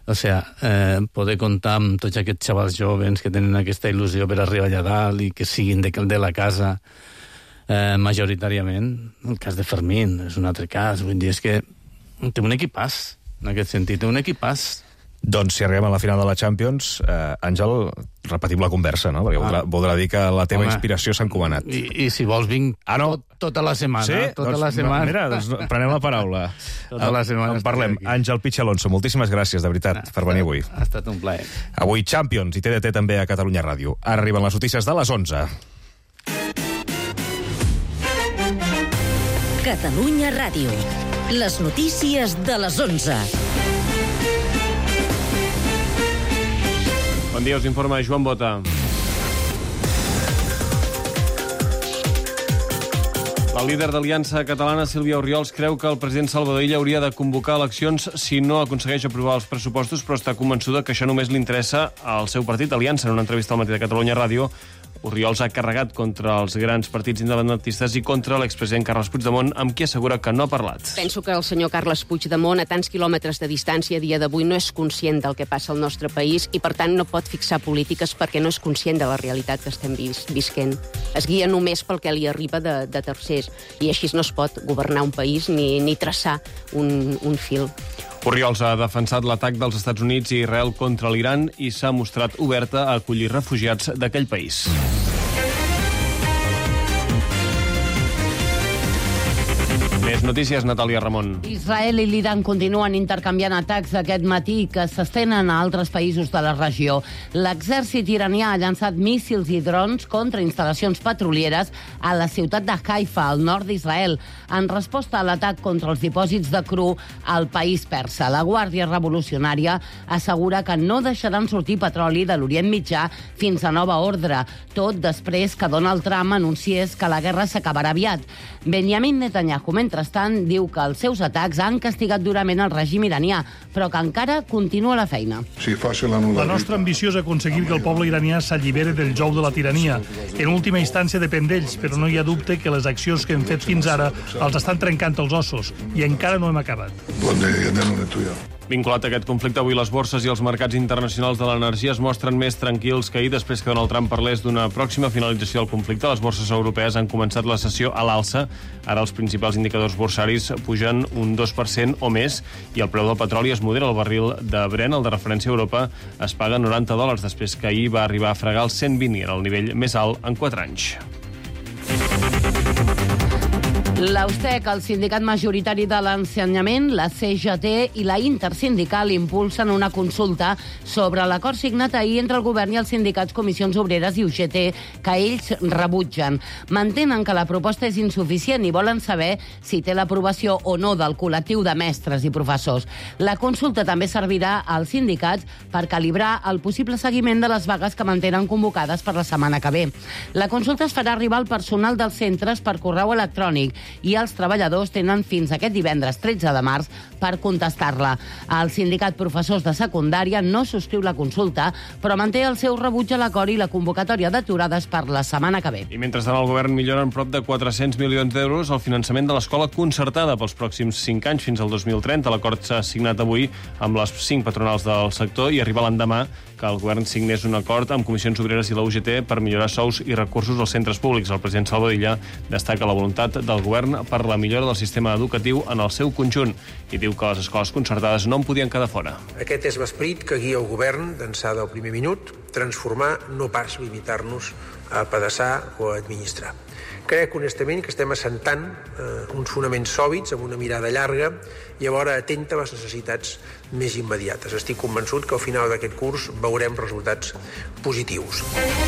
O sigui, poder comptar amb tots aquests xavals joves que tenen aquesta il·lusió per arribar allà dalt i que siguin de la casa majoritàriament. El cas de Fermín és un altre cas. Vull dir, és que té un equipàs, en aquest sentit, té un equipàs. Doncs si arribem a la final de la Champions, Àngel, repetim la conversa, no? Perquè voldrà dir que la teva inspiració s'ha encomanat. I si vols vinc tota la setmana. Sí? Tota la setmana. Mira, doncs prenem la paraula. Tota la setmana. En parlem. Àngel Pitx Alonso, moltíssimes gràcies, de veritat, per venir avui. Ha estat un plaer. Avui Champions i TDT també a Catalunya Ràdio. Ara arriben les notícies de les 11. Catalunya Ràdio. Les notícies de les 11. Bon dia, us informa Joan Bota. La líder d'Aliança Catalana, Sílvia Orriols, creu que el president Salvador Illa hauria de convocar eleccions si no aconsegueix aprovar els pressupostos, però està convençuda que això només li interessa al seu partit, Aliança. En una entrevista al Matí de Catalunya Ràdio, Orriols ha carregat contra els grans partits independentistes i contra l'expresident Carles Puigdemont, amb qui assegura que no ha parlat. Penso que el senyor Carles Puigdemont, a tants quilòmetres de distància a dia d'avui, no és conscient del que passa al nostre país i, per tant, no pot fixar polítiques perquè no és conscient de la realitat que estem visquent. Es guia només pel que li arriba de tercers i així no es pot governar un país ni traçar un fil. Orriols ha defensat l'atac dels Estats Units i Israel contra l'Iran i s'ha mostrat oberta a acollir refugiats d'aquell país. Més notícies, Natàlia Ramon. Israel i l'Iran continuen intercanviant atacs aquest matí que s'estenen a altres països de la regió. L'exèrcit iranià ha llançat míssils i drons contra instal·lacions petrolieres a la ciutat de Haifa, al nord d'Israel, en resposta a l'atac contra els dipòsits de cru al país persa. La Guàrdia Revolucionària assegura que no deixaran sortir petroli de l'Orient Mitjà fins a nova ordre, tot després que Donald Trump anunciés que la guerra s'acabarà aviat. Benjamin Netanyahu, mentrestant, diu que els seus atacs han castigat durament el règim iranià, però que encara continua la feina. La nostra ambició és aconseguir que el poble iranià s'alliberi del jou de la tirania. En última instància depèn d'ells, però no hi ha dubte que les accions que hem fet fins ara els estan trencant els ossos i encara no hem acabat. Vinculat a aquest conflicte, avui les borses i els mercats internacionals de l'energia es mostren més tranquils que ahir després que Donald Trump parlés d'una pròxima finalització del conflicte. Les borses europees han començat la sessió a l'alça. Ara els principals indicadors borsaris pugen un 2% o més i el preu del petroli es modera. El barril de Brent, el de referència a Europa, es paga $90 després que ahir va arribar a fregar els 120 i era el nivell més alt en 4 anys. L'Austec, el sindicat majoritari de l'ensenyament, la CGT i la Intersindical impulsen una consulta sobre l'acord signat ahir entre el govern i els sindicats Comissions Obreres i UGT, que ells rebutgen. Mantenen que la proposta és insuficient i volen saber si té l'aprovació o no del col·lectiu de mestres i professors. La consulta també servirà als sindicats per calibrar el possible seguiment de les vagues que mantenen convocades per la setmana que ve. La consulta es farà arribar al personal dels centres per correu electrònic i els treballadors tenen fins aquest divendres 13 de març per contestar-la. El sindicat Professors de Secundària no subscriu la consulta, però manté el seu rebuig a l'acord i la convocatòria d'aturades per la setmana que ve. I mentrestant el govern millora en prop de 400 milions d'euros el finançament de l'escola concertada pels pròxims 5 anys fins al 2030. L'acord s'ha signat avui amb les 5 patronals del sector i arriba l'endemà que el govern signés un acord amb Comissions Obreres i la UGT per millorar sous i recursos als centres públics. El president Salvador Illa destaca la voluntat del govern per la millora del sistema educatiu en el seu conjunt i diu que les escoles concertades no en podien quedar fora. Aquest és l'esperit que guia el govern d'ençà del primer minut, transformar, no pas limitar-nos a apedaçar o a administrar. Crec, honestament, que estem assentant uns fonaments sòlids amb una mirada llarga i alhora atenta a les necessitats més immediates. Estic convençut que al final d'aquest curs veurem resultats positius.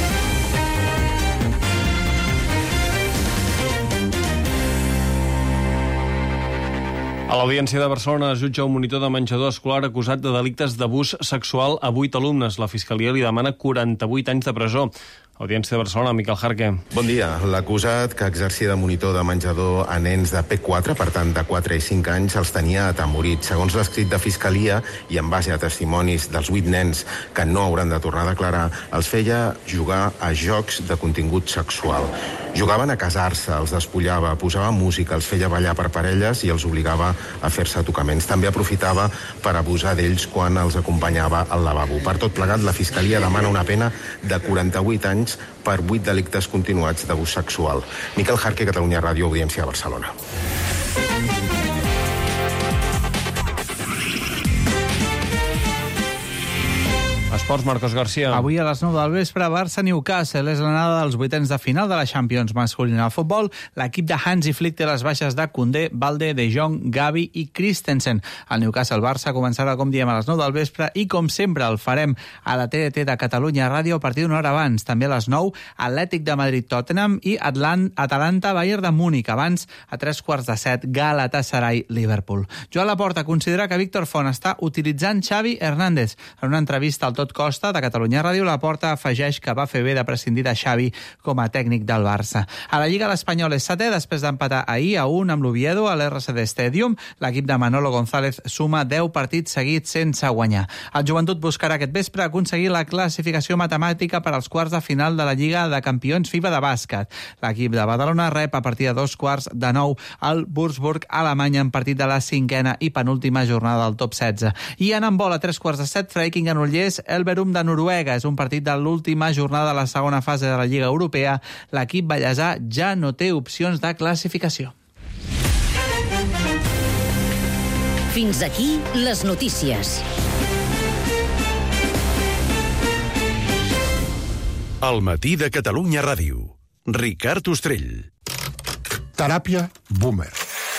A l'Audiència de Barcelona es jutja un monitor de menjador escolar acusat de delictes d'abús sexual a 8 alumnes. La Fiscalia li demana 48 anys de presó. Audiència de Barcelona, Miquel Jarque. Bon dia. L'acusat, que exercia de monitor de menjador a nens de P4, per tant de 4 i 5 anys, els tenia atemorits. Segons l'escrit de Fiscalia, i en base a testimonis dels 8 nens que no hauran de tornar a declarar, els feia jugar a jocs de contingut sexual. Jugaven a casar-se, els despullava, posava música, els feia ballar per parelles i els obligava a fer-se tocaments. També aprofitava per abusar d'ells quan els acompanyava al lavabo. Per tot plegat, la Fiscalia demana una pena de 48 anys per 8 delictes continuats d'abús sexual. Miquel Jarque, Catalunya Ràdio, Audiència de Barcelona. Esports, Marcos García. Avui a les 9 del vespre, Barça-Newcastle és l'anada dels vuitens de final de la Champions masculina al futbol. L'equip de Hansi Flick té les baixes de Koundé, Balde, De Jong, Gavi i Christensen. El Newcastle-Barça començarà, com diem, a les 9 del vespre i, com sempre, el farem a la TDT de Catalunya Ràdio a partir d'una hora abans. També a les 9, Atlètic de Madrid-Tottenham i Atalanta-Bayern de Múnich. Abans, a 3:45, Galatasaray-Liverpool. Joan Laporta considera que Víctor Font està utilitzant Xavi Hernández. En una entrevista al Tot Costa de Catalunya Ràdio, Laporta afegeix que va fer bé de prescindir de Xavi com a tècnic del Barça. A la Lliga l'Espanyol és setè després d'empatar ahir a 1 amb l'Oviedo a l'RCD Stadium. L'equip de Manolo González suma 10 partits seguits sense guanyar. El Joventut buscarà aquest vespre aconseguir la classificació matemàtica per als quarts de final de la Lliga de Campions FIBA de bàsquet. L'equip de Badalona rep a partir de 2:15 al Würzburg, Alemanya, en partit de la 5a i penúltima jornada del top 16. I en handbol a 3:15, Freiking Granollers, Elverum de Noruega. És un partit de l'última jornada de la segona fase de la Lliga Europea. L'equip ballesà ja no té opcions de classificació. Fins aquí les notícies. El matí de Catalunya Ràdio. Ricard Ostrell. Teràpia Boomer.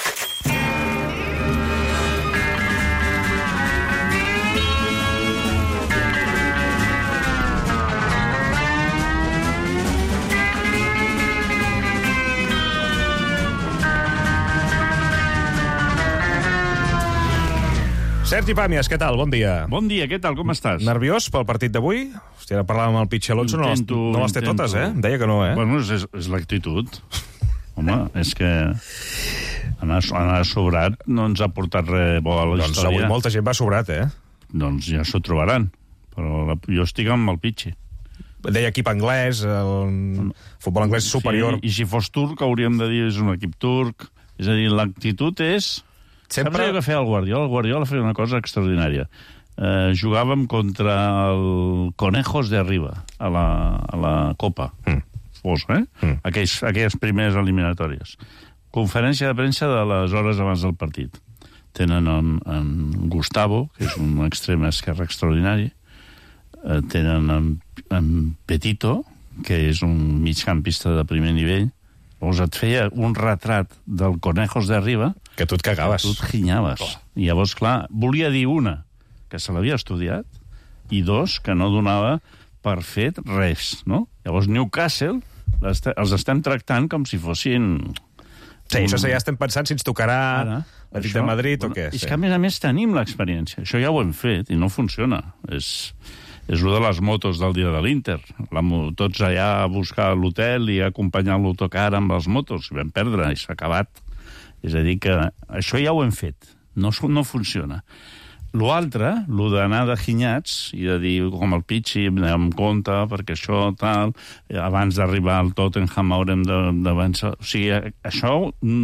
Sergi Pàmies, què tal? Bon dia. Bon dia, què tal? Com estàs? Nerviós pel partit d'avui? Hòstia, ara parlàvem amb el Pitxi Alonso, no les té totes, eh? Em deia que no, eh? Bueno, és l'actitud. Home, és que anar sobrat no ens ha portat res bo a la història. Doncs avui molta gent va sobrat, eh? Doncs ja s'ho trobaran. Però jo estic amb el Pitxi. Deia equip anglès, el futbol anglès superior. Sí, i si fos turc hauríem de dir és un equip turc. És a dir, l'actitud és... Sempre... Saps que feia el Guardiola? El Guardiola feia una cosa extraordinària. Jugàvem contra el Conejos de Arriba, a la Copa. Fos, aquelles primeres eliminatòries. Conferència de premsa de les hores abans del partit. Tenen en Gustavo, que és un extrem esquerre extraordinari. Tenen en Petito, que és un migcampista de primer nivell. Llavors et feia un retrat del Conejos de Arriba que tu et cagaves. Que tu et ginyaves. I llavors, clar, volia dir una, que se l'havia estudiat, i dos, que no donava per fet res, no? Llavors, Newcastle els estem tractant com si fossin... Sí, això ja estem pensant si ens tocarà l'Atlètic de Madrid o què. És que, a més, tenim l'experiència. Això ja ho hem fet i no funciona. És el de les motos del dia de l'Inter. Tots allà a buscar l'hotel i acompanyar l'autocar amb les motos. I vam perdre i s'ha acabat. És a dir, que això ja ho hem fet. No funciona. L'altre, d'anar de ginyats i de dir, com el Pitxi, anem amb compte, perquè això, tal, abans d'arribar al Tottenham haurem d'avançar. O sigui, això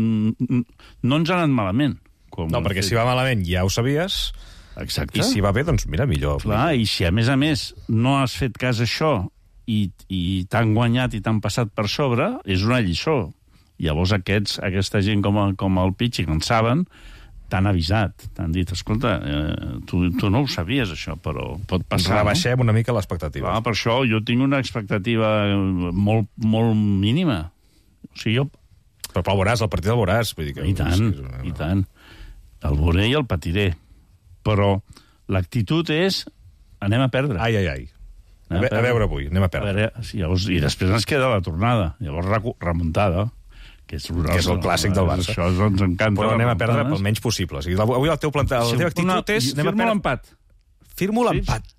no ens ha anat malament. No, perquè si va malament ja ho sabies... Exacte. I si va bé, doncs mira, millor. Clar, i si a més no has fet cas això i t'han guanyat i t'han passat per sobre, és una lliçó. Llavors aquesta gent com el Pitxi, que en saben, t'han avisat, t'han dit, escolta, tu no ho sabies, això, però pot passar. Rebaixem una mica l'expectativa. Clar, per això jo tinc una expectativa molt, molt mínima. O sigui, Però el veuràs, el partit el veuràs. Vull dir que I tant. El veuré i el patiré. Però l'actitud és anem a perdre. Ai. A veure avui, anem a perdre. I després ens queda la tornada. Llavors remuntada, que és el clàssic del Barça. Això ens encanta. Però anem a perdre pel menys possible. O sigui, avui la teva actitud és... Firmo l'empat. Firmo l'empat.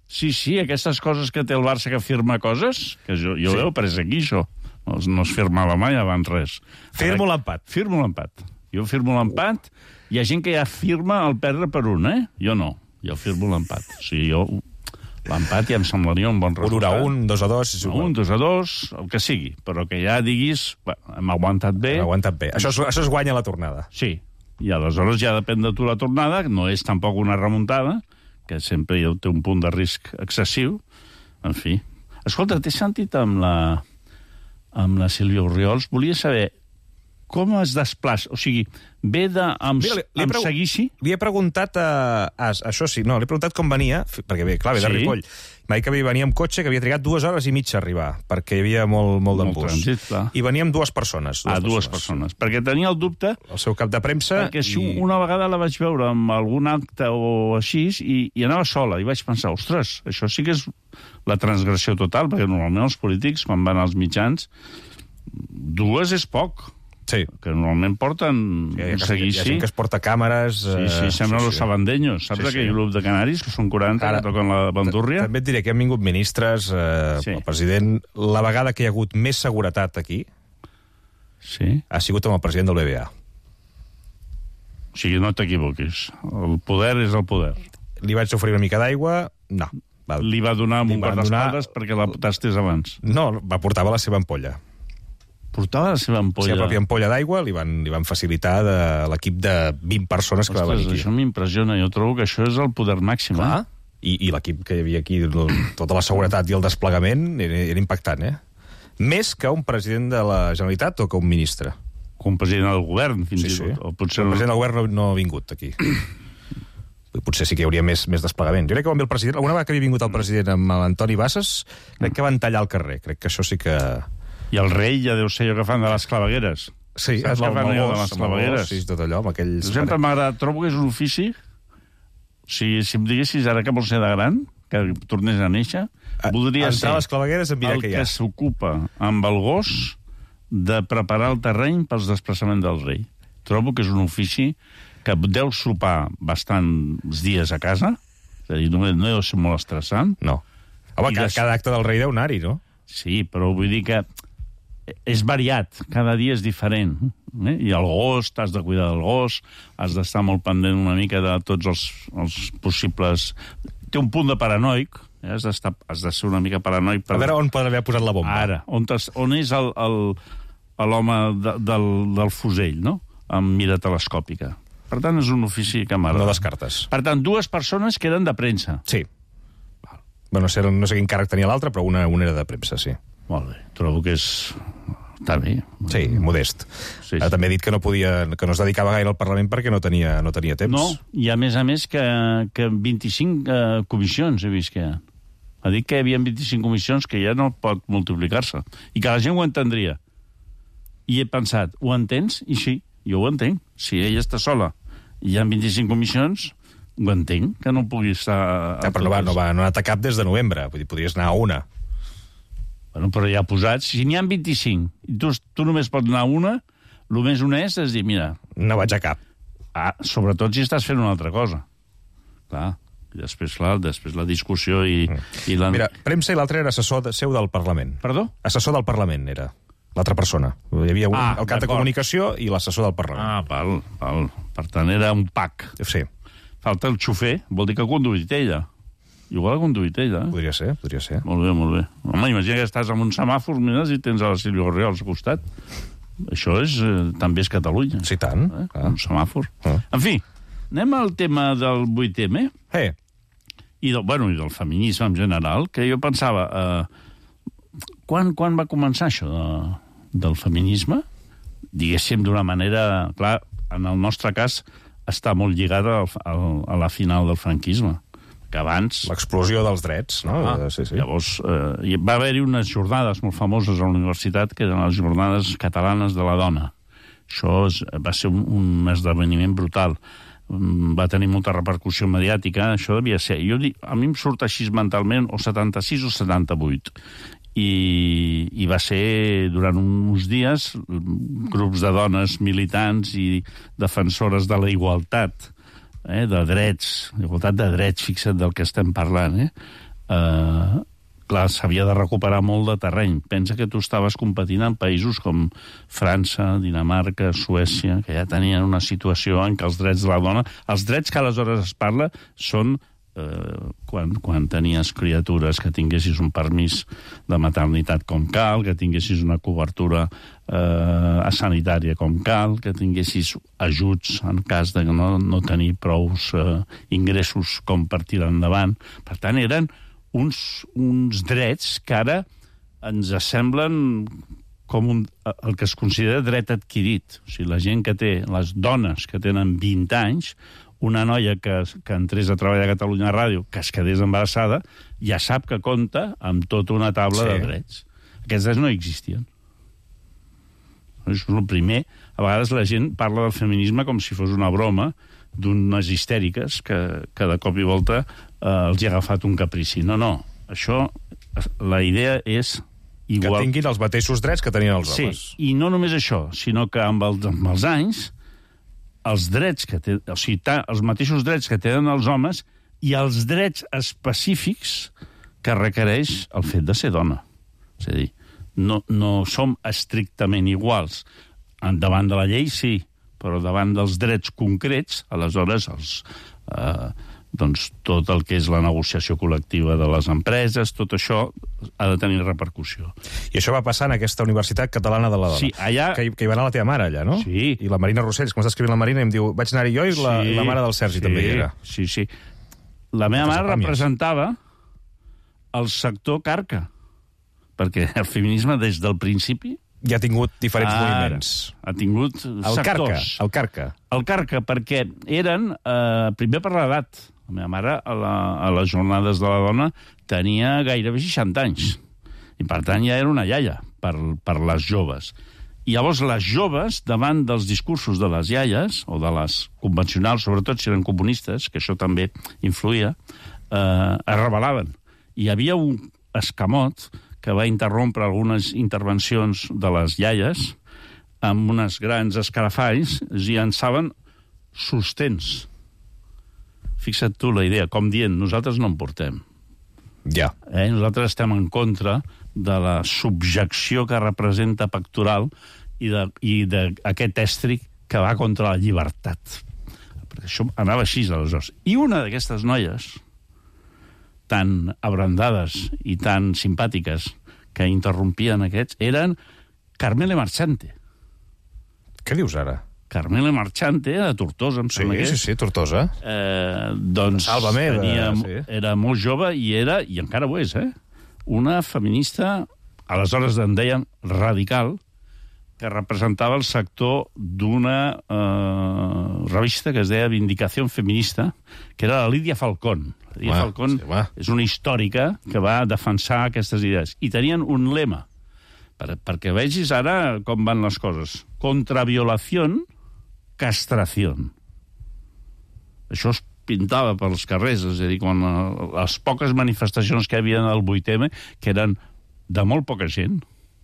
Sí, aquestes coses que té el Barça que firma coses, que jo ho he pres aquí, això. No es firmava mai abans res. Firmo l'empat. Firmo l'empat. Jo firmo l'empat. Hi ha gent que ja firma el perdre per un, Jo no. Jo firmo l'empat. O sigui, l'empat ja em semblaria un bon resultat. 1-1, 2-2... 1, 2-2, el que sigui. Però que ja diguis, hem aguantat bé. Això es guanya la tornada. Sí. I aleshores ja depèn de tu la tornada, que no és tampoc una remuntada, que sempre té un punt de risc excessiu. En fi. Escolta, t'he sentit amb la Sílvia Orriols. Volia saber com es desplaça. O sigui, ve amb seguici? Li he preguntat, això sí, no, li he preguntat com venia, perquè ve de Ripoll. M'ha dit que venia amb cotxe, que havia trigat 2 hores i mitja a arribar, perquè hi havia molt d'embús. Trànsit, clar. I venia amb 2 persones. Dues persones. Perquè tenia el dubte... El seu cap de premsa... Perquè una vegada la vaig veure amb algun acte o així, i anava sola, i vaig pensar, ostres, això sí que és la transgressió total, perquè normalment els polítics, quan van als mitjans, 2 és poc. Sí. Que normalment porten un seguici. Hi ha gent que es porta càmeres... Sí, semblen los sabandeños. Saps aquell grup de canaris, que són 40, que toquen la bandúrria? També et diré que han vingut ministres, el president... La vegada que hi ha hagut més seguretat aquí ha sigut amb el president del BBA. O sigui, no t'equivoquis. El poder és el poder. Li vaig oferir una mica d'aigua? No. Li va donar un quart d'espaldes perquè la tastés abans? No, portava la seva ampolla. Portava la seva ampolla. Sí, la pròpia ampolla d'aigua li van facilitar de l'equip de 20 persones que va venir aquí. Això m'impressiona. Jo trobo que això és el poder màxim. Clar. I l'equip que hi havia aquí, tota la seguretat i el desplegament, era impactant, Més que un president de la Generalitat o que un ministre. Que un president del govern, fins i tot. O potser el president del govern no ha vingut aquí. Potser sí que hi hauria més desplegament. Jo crec que van ve el president... Alguna vegada que havia vingut el president amb l'Antoni Bassas, crec que van tallar el carrer. Crec que això sí que... I el rei ja deu ser allò que fan de les clavegueres. Sí, saps que fan allò de les clavegueres? Sí, tot allò, amb aquells... Sempre m'agrada, trobo que és un ofici... Si em diguessis ara que vols ser de gran, que tornés a néixer, voldria ser les clavegueres en el que s'ocupa amb el gos de preparar el terreny pels desplaçaments del rei. Trobo que és un ofici que deu sopar bastants dies a casa, és a dir, no deu ser molt estressant. No. Home, cada acte del rei deu anar-hi, no? Sí, però vull dir que és variat, cada dia és diferent. I el gos, t'has de cuidar del gos, has d'estar molt pendent una mica de tots els possibles... Té un punt de paranoic, has de ser una mica paranoic. A veure on poden haver posat la bomba. Ara, on és l'home del fusell, no? Amb mira telescòpica. Per tant, és un ofici que m'agrada. No descartes. Per tant, 2 persones que eren de premsa. Sí. Bueno, no sé quin càrrec tenia l'altre, però una era de premsa, sí. Molt bé. Trobo que és... Està bé. Sí, modest. Sí. També he dit que no es dedicava gaire al Parlament perquè no tenia temps. No, i a més que 25 comissions he vist que hi ha. Ha dit que hi havia 25 comissions que ja no pot multiplicar-se. I que la gent ho entendria. I he pensat, ho entens? I sí, jo ho entenc. Si ella està sola i hi ha 25 comissions... Ho entenc, que no pugui estar... Però no ha anat a cap des de novembre. Vull dir, podries anar a una. Bueno, però ja posats. Si n'hi ha 25 i tu només pots anar a una, el més honest és dir, mira... No vaig a cap. Sobretot si estàs fent una altra cosa. Clar. I després la discussió i la... Mira, premsa i l'altre era assessor seu del Parlament. Perdó? Assessor del Parlament era l'altra persona. Hi havia el cap de comunicació i l'assessor del Parlament. Val. Per tant, era un pack. Sí. Falta el xofer, vol dir que ha conduït ella. Igual ha conduït ella. Podria ser. Molt bé. Home, imagina que estàs amb un semàfor, mires, i tens a la Sílvia Orriols al costat. Això també és Catalunya. Sí, tant. Un semàfor. En fi, anem al tema del 8M. I del feminisme en general, que jo pensava... Quan va començar això del feminisme? Diguéssim d'una manera... Clar, en el nostre cas... està molt lligada a la final del franquisme, que abans... L'explosió dels drets, no? Sí. Llavors, va haver-hi unes jornades molt famoses a la universitat, que eren les jornades catalanes de la dona. Això va ser un esdeveniment brutal. Va tenir molta repercussió mediàtica, això devia ser... A mi em surt així mentalment, o 76 o 78. I va ser durant uns dies grups de dones militants i defensores de la igualtat, de drets, igualtat de drets, fixa't del que estem parlant, clar, s'havia de recuperar molt de terreny. Pensa que tu estaves competint en països com França, Dinamarca, Suècia, que ja tenien una situació en què els drets de la dona... Els drets que aleshores es parla són quan tenies criatures, que tinguessis un permís de maternitat com cal, que tinguessis una cobertura sanitària com cal, que tinguessis ajuts en cas de no tenir prous ingressos com per tirar endavant. Per tant, eren uns drets que ara ens semblen com el que es considera dret adquirit. O sigui, la gent que té, les dones que tenen 20 anys, una noia que entrés a treballar a Catalunya Ràdio, que es quedés embarassada, ja sap que compta amb tota una taula de drets. Aquests drets no existien. És el primer. A vegades la gent parla del feminisme com si fos una broma d'unes histèriques que de cop i volta els hi ha agafat un caprici. No. Això, la idea és igual. Que tinguin els mateixos drets que tenien els homes. Sí, i no només això, sinó que amb els anys els drets que tenen, o sigui, els mateixos drets que tenen els homes i els drets específics que requereix el fet de ser dona. És a dir, no som estrictament iguals. Davant de la llei, sí, però davant dels drets concrets, aleshores, tot el que és la negociació col·lectiva de les empreses, tot això ha de tenir repercussió. I això va passar en aquesta Universitat Catalana de la Dona. Sí, allà... Que hi va anar la teva mare, allà, no? Sí. I la Marina Rossell, com està escrivint la Marina, em diu, vaig anar-hi jo i la mare del Sergi també hi era. Sí. La meva mare representava el sector carca, perquè el feminisme des del principi ja ha tingut diferents moviments. Ha tingut sectors. El carca. El carca, perquè eren, primer per l'edat. La meva mare, a les jornades de la dona, tenia gairebé 60 anys. I, per tant, ja era una iaia per les joves. I llavors les joves, davant dels discursos de les iaies, o de les convencionals, sobretot si eren comunistes, que això també influïa, es rebel·laven. Hi havia un escamot que va interrompre algunes intervencions de les iaies amb unes grans escarafalls, i llançaven sostens. Fixa't tu la idea, com dient, nosaltres no en portem. Ja. Nosaltres estem en contra de la subjecció que representa pectoral i d'aquest èstric que va contra la llibertat. Perquè això anava així, aleshores. I una d'aquestes noies, tan abrandades i tan simpàtiques que interrompien aquests, eren Carmele Marchante. Què dius ara? Carmele Marchante, de Tortosa, em sembla que és. Sí, Tortosa. Doncs Salva-me. Era molt jove i encara ho és, una feminista, aleshores en deien radical, que representava el sector d'una revista que es deia Vindicación Feminista, que era la Lídia Falcón. La Lídia Falcón és una històrica que va defensar aquestes idees. I tenien un lema, perquè vegis ara com van les coses. Contra violación, castración. Això es pintava pels carrers, és a dir, quan les poques manifestacions que hi havia al 8M, que eren de molt poca gent,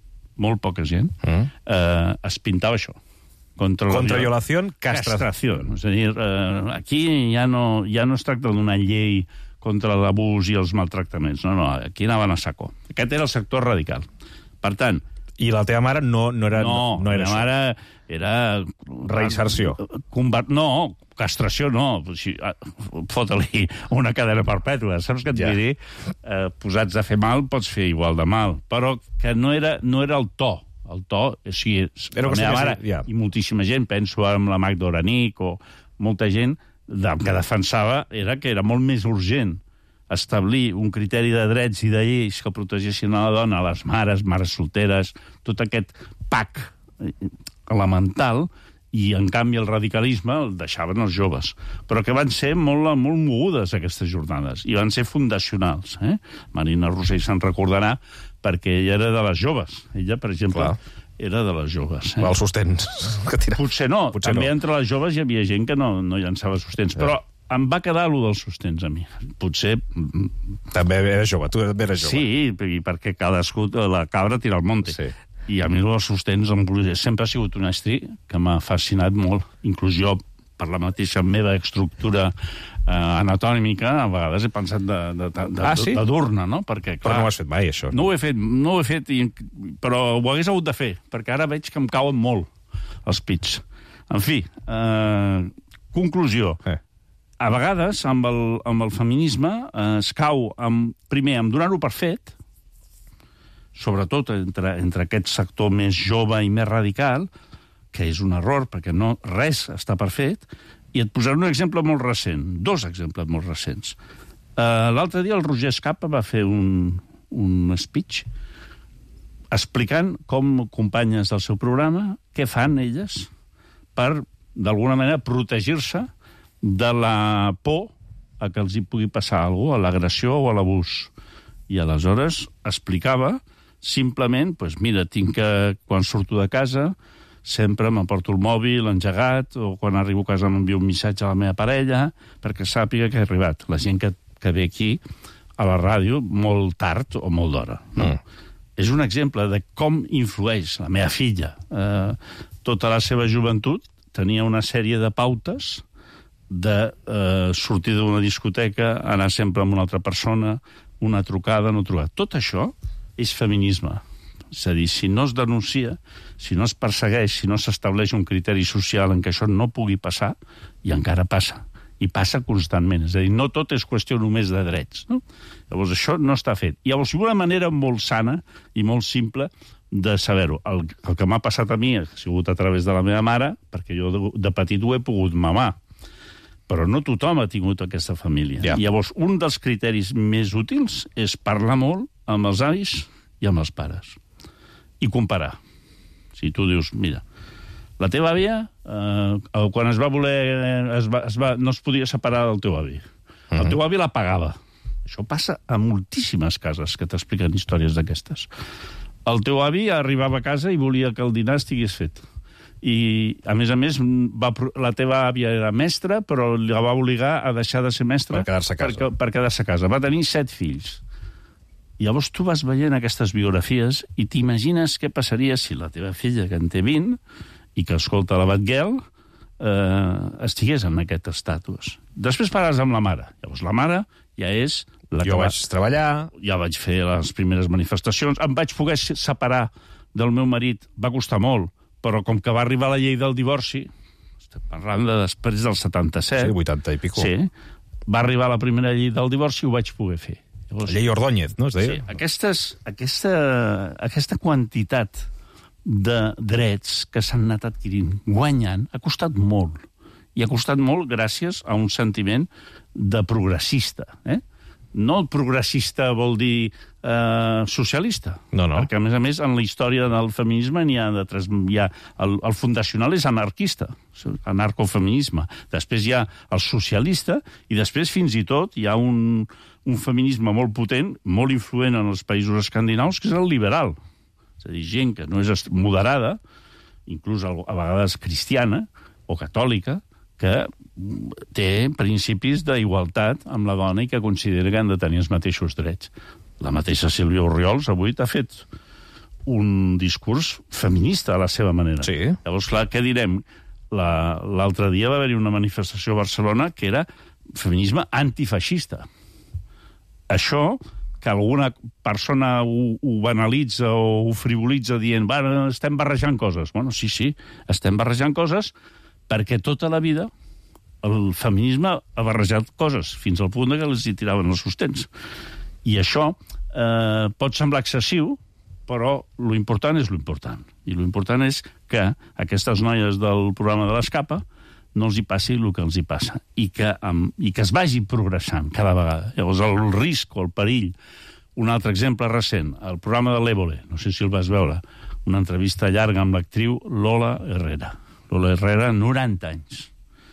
es pintava això. Contra violació, castració. És a dir, aquí ja no es tracta d'una llei contra l'abús i els maltractaments. No, aquí anaven a saco. Aquest era el sector radical. Per tant... I la teva mare no era la meva mare era... Reinserció. No, castració no. Fota-li una cadena perpètua. Saps què et vull dir? Posats a fer mal, pots fer igual de mal. Però que no era el to. El to, o sigui, la meva mare i moltíssima gent, penso en la Magda Oranic o molta gent, que defensava que era molt més urgent establir un criteri de drets i de lleis que protegessin a la dona, a les mares solteres, tot aquest pack elemental, i en canvi el radicalisme el deixaven els joves. Però que van ser molt mogudes aquestes jornades, i van ser fundacionals. Marina Rossell se'n recordarà perquè ella era de les joves. Ella, per exemple, era de les joves. Els sostens que tirava. Potser no. També entre les joves hi havia gent que no llançava sostens. Però em va quedar allò dels sostens a mi. Potser... També era jove, tu també eres jove. Sí, perquè cadascú, la cabra tira al monte. Sí. I a mi els sostens sempre ha sigut un estri que m'ha fascinat molt. Inclús jo, per la mateixa meva estructura anatòmica, a vegades he pensat de d'urna, no? Perquè, clar, però no ho has fet mai, això. No ho he fet, però ho hagués hagut de fer, perquè ara veig que em cauen molt els pits. En fi, conclusió. A vegades, amb el feminisme, es cau, primer, amb donar-ho per fet, sobretot entre aquest sector més jove i més radical, que és un error, perquè res està per fet, i et posaré un exemple molt recent, 2 exemples molt recents. L'altre dia el Roger Escapa va fer un speech explicant com companyes del seu programa, què fan elles per, d'alguna manera, protegir-se de la por a que els hi pugui passar alguna cosa, a l'agressió o a l'abús. I aleshores explicava simplement, doncs mira, quan surto de casa sempre m'emporto el mòbil engegat, o quan arribo a casa m'envio un missatge a la meva parella perquè sàpiga que he arribat. La gent que ve aquí a la ràdio molt tard o molt d'hora. No? És un exemple de com influeix la meva filla. Tota la seva joventut tenia una sèrie de pautes de sortir d'una discoteca, anar sempre amb una altra persona, una trucada, no trucada. Tot això és feminisme. És a dir, si no es denuncia, si no es persegueix, si no s'estableix un criteri social en què això no pugui passar, i encara passa. I passa constantment. És a dir, no tot és qüestió només de drets. No? Llavors, això no està fet. I llavors, una manera molt sana i molt simple de saber-ho. El que m'ha passat a mi ha sigut a través de la meva mare, perquè jo de petit ho he pogut mamar. Però no tothom ha tingut aquesta família. Yeah. I llavors, un dels criteris més útils és parlar molt amb els avis i amb els pares. I comparar. Si tu dius, mira, la teva àvia, quan es va voler... no es podia separar del teu avi. El teu avi la pagava. Això passa a moltíssimes cases que t'expliquen històries d'aquestes. El teu avi arribava a casa i volia que el dinar estigués fet. I, a més, la teva àvia era mestra, però la va obligar a deixar de ser mestra per quedar-se a casa. Per quedar-se a casa. Va tenir 7 fills. I llavors tu vas veient aquestes biografies i t'imagines què passaria si la teva filla, que en té 20, i que escolta la Batgirl, estigués en aquest estatus. Després parles amb la mare. Llavors la mare ja és... Jo vaig treballar... Ja vaig fer les primeres manifestacions. Em vaig poder separar del meu marit. Va costar molt, però com que va arribar la llei del divorci, estem parlant de després del 77... Sí, 80 i pico. Sí, va arribar la primera llei del divorci i ho vaig poder fer. Llavors, la llei Ordóñez, no es deia? Sí, aquesta quantitat de drets que s'han anat adquirint, guanyant, ha costat molt. I ha costat molt gràcies a un sentiment de progressista. No el progressista vol dir socialista. No. Perquè, a més, en la història del feminisme el fundacional és anarquista, anarcofeminisme. Després hi ha el socialista i després, fins i tot, hi ha un feminisme molt potent, molt influent en els països escandinaus, que és el liberal. És a dir, gent que no és moderada, inclús a vegades cristiana o catòlica, que té principis d'igualtat amb la dona i que considera que han de tenir els mateixos drets. La mateixa Sílvia Orriols avui t'ha fet un discurs feminista a la seva manera. Sí. Llavors, clar, què direm? L'altre dia va haver-hi una manifestació a Barcelona que era feminisme antifeixista. Això, que alguna persona ho banalitza o ho frivolitza dient estem barrejant coses. Bueno, sí, estem barrejant coses perquè tota la vida el feminisme ha barrejat coses fins al punt que els hi tiraven els sostens. I això pot semblar excessiu, però l'important és l'important. I l'important és que aquestes noies del programa de l'Escapa no els hi passi el que els hi passa i que es vagi progressant cada vegada. Llavors, el risc o el perill... Un altre exemple recent, el programa de l'Évole, no sé si el vas veure, una entrevista llarga amb l'actriu Lola Herrera. Lola Herrera, 90 anys.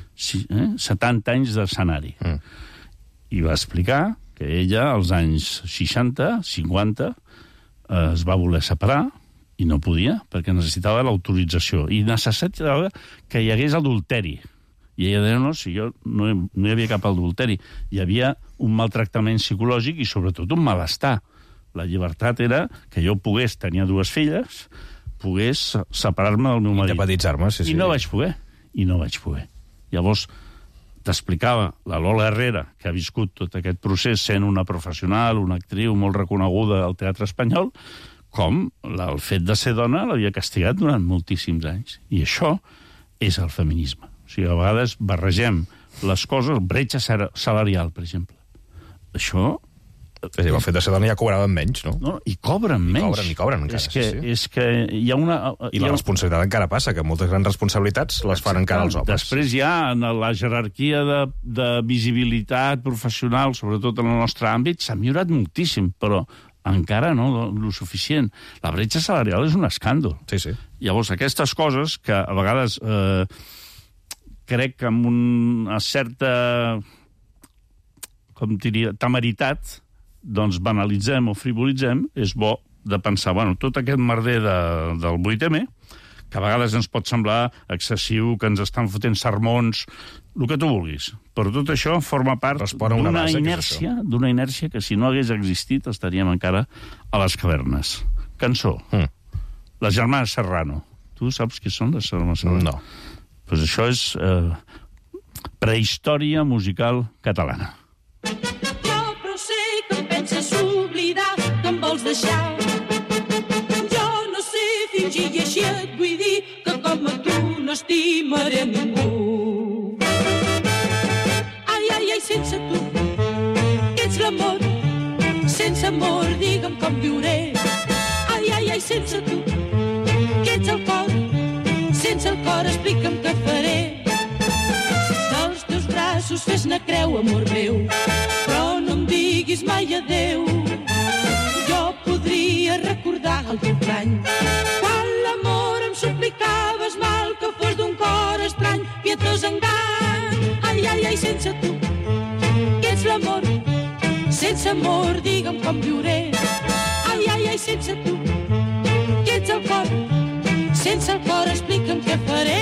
70 anys d'escenari. I va explicar que ella, als anys 60, 50, es va voler separar i no podia, perquè necessitava l'autorització. I necessitava que hi hagués adulteri. I ella deia, no, si jo no hi havia cap adulteri. Hi havia un maltractament psicològic i, sobretot, un malestar. La llibertat era que jo pogués tenir 2 filles, pogués separar-me del meu marit. Independentitzar-me, sí. I no vaig poder. Llavors, t'explicava la Lola Herrera, que ha viscut tot aquest procés sent una professional, una actriu molt reconeguda al teatre espanyol, com el fet de ser dona l'havia castigat durant moltíssims anys. I això és el feminisme. O sigui, a vegades barregem les coses, bretxa salarial, per exemple. Això... El fet de ser dona ja cobraven menys, no? No, i cobren menys. I cobren encara, És que hi ha una... I la responsabilitat encara passa, que moltes grans responsabilitats les fan encara els homes. Després hi ha en la jerarquia de visibilitat professional, sobretot en el nostre àmbit, s'ha millorat moltíssim, però encara no lo suficient. La bretxa salarial és un escàndol. Sí. Llavors, aquestes coses que a vegades crec que amb una certa, com diria, temeritat, doncs banalitzem o frivolitzem, és bo de pensar, bueno, tot aquest merder del 8M, que a vegades ens pot semblar excessiu, que ens estan fotent sermons, el que tu vulguis. Però tot això forma part d'una inèrcia que si no hagués existit estaríem encara a les cavernes. Cançó. Les germanes Serrano. Tu saps qui són les germanes Serrano? No. Doncs això és prehistòria musical catalana. Penses oblidar que em vols deixar. Jo no sé fingir i així et vull dir que com a tu no estimaré ningú. Ai, sense tu, que ets l'amor. Sense amor, digue'm com viuré. Ai, sense tu, que ets el cor. Sense el cor, explica'm què faré. Dels teus braços fes-ne creu, amor meu, però no em diguis mai adeu. Jo podria recordar el teu plany, quan l'amor em suplicaves mal que fos d'un cor estrany, pietós engany. Ai, sense tu, que ets l'amor. Sense amor, digue'm com viuré. Ai, sense tu, que ets el cor. Sense el cor, explica'm què faré.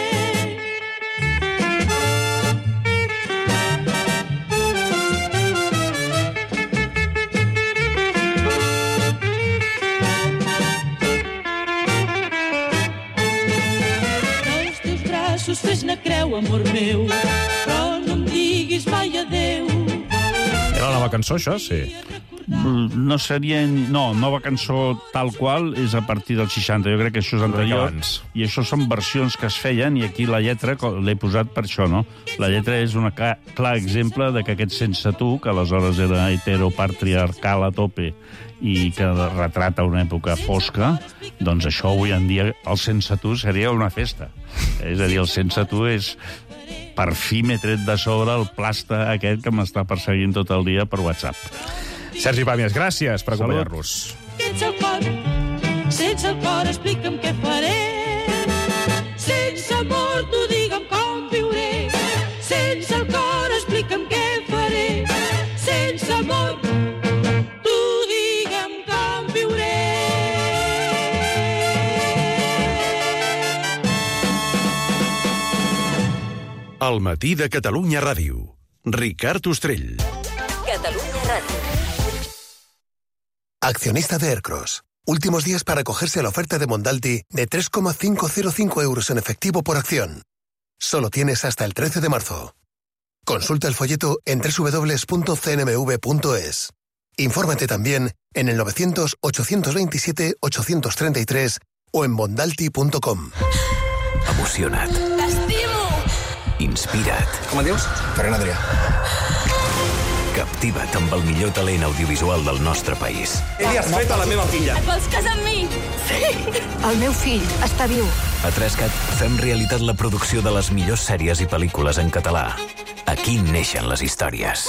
Fes-ne creu, amor meu, però no em diguis mai adeu. Era la nova cançó, això? Sí. No seria... No, nova cançó tal qual és a partir del 60. Jo crec que això és anterior. I això són versions que es feien, i aquí la lletra l'he posat per això, no? La lletra és un clar exemple de que aquest Sense tu, que aleshores era heteropatriarcal a tope i que retrata una època fosca, doncs això avui en dia, el Sense tu seria una festa. És a dir, el Sense tu és... Per fi m'he tret de sobre el plasta aquest que m'està perseguint tot el dia per WhatsApp. Sergi Pàmies, gràcies per acompanyar-nos. Sense el cor, explica'm què faré. Sense amor, tu digue'm com viuré. Sense el cor, explica'm què faré. Sense amor, tu digue'm com viuré. El matí de Catalunya Ràdio. Ricard Ostrell. Catalunya Ràdio. Accionista de Aircross. Últimos días para acogerse a la oferta de Mondalti de 3,505 euros en efectivo por acción. Solo tienes hasta el 13 de marzo. Consulta el folleto en www.cnmv.es. Infórmate también en el 900-827-833 o en mondalti.com. Emociona't. T'estimo! Inspira't. Com et dius? Ferran Adrià. Captiva't amb el millor talent audiovisual del nostre país. Què li has fet a la meva filla? Et vols casar amb mi? Sí! El meu fill està viu. A 3CAT fem realitat la producció de les millors sèries i pel·lícules en català. Aquí neixen les històries.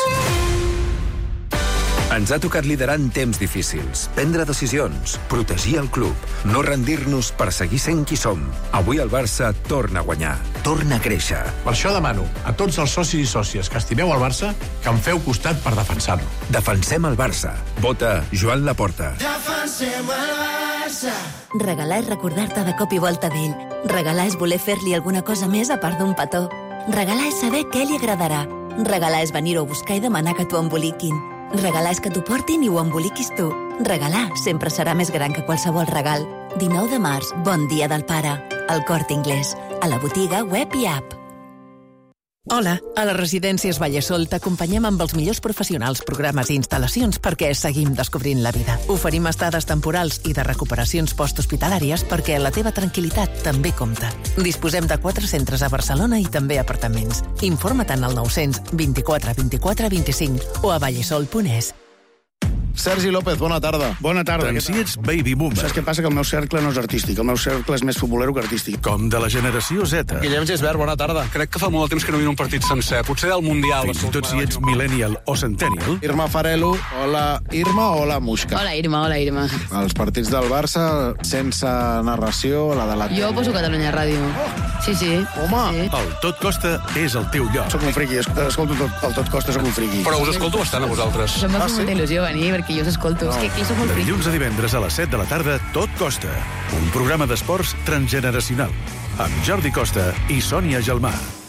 Ens ha tocat liderar en temps difícils, prendre decisions, protegir el club, no rendir-nos per seguir sent qui som. Avui el Barça torna a guanyar, torna a créixer. Per això demano a tots els socis i sòcies que estimeu el Barça que em feu costat per defensar-lo. Defensem el Barça. Vota Joan Laporta. Defensem el Barça. Regalar és recordar-te de cop i volta d'ell. Regalar és voler fer-li alguna cosa més a part d'un petó. Regalar és saber què li agradarà. Regalar és venir-ho a buscar i demanar que t'ho emboliquin. Regalar és que t'ho portin i ho emboliquis tu. Regalar sempre serà més gran que qualsevol regal. 19 de març, bon dia del pare. El Corte Inglés. A la botiga, web i app. Hola, a les residències Vallesol t'acompanyem amb els millors professionals, programes i instal·lacions perquè seguim descobrint la vida. Oferim estades temporals i de recuperacions posthospitalàries perquè la teva tranquil·litat també compta. Disposem de 4 centres a Barcelona i també apartaments. Informa't al 900 24 24 25 o a vallesol.es. Sergi López, bona tarda. Bona tarda. Tant si ets baby boomer. Saps què passa? Que el meu cercle no és artístic. El meu cercle és més futbolero que artístic. Com de la generació Z. Guillem Gisbert, bona tarda. Crec que fa molt de temps que no miro un partit sencer. Potser del Mundial. Fins i tot si ets millennial o centennial. Irma Farelo, hola Irma, hola Muixca. Hola Irma, hola Irma. Els partits del Barça, sense narració, la de la... Jo poso Catalunya Ràdio. Sí, sí. Home! Sí. El Tot Costa és el teu lloc. Soc un friqui, escolto el Tot Costa, soc un friqui. Però us escolto bastant a vosaltres. Això m'ha fet molta il·lusió venir, perquè jo us escolto. És que aquí soc molt De friqui. dilluns a divendres a les 7 de la tarda, Tot Costa. Un programa d'esports transgeneracional. Amb Jordi Costa i Sònia Gelmà.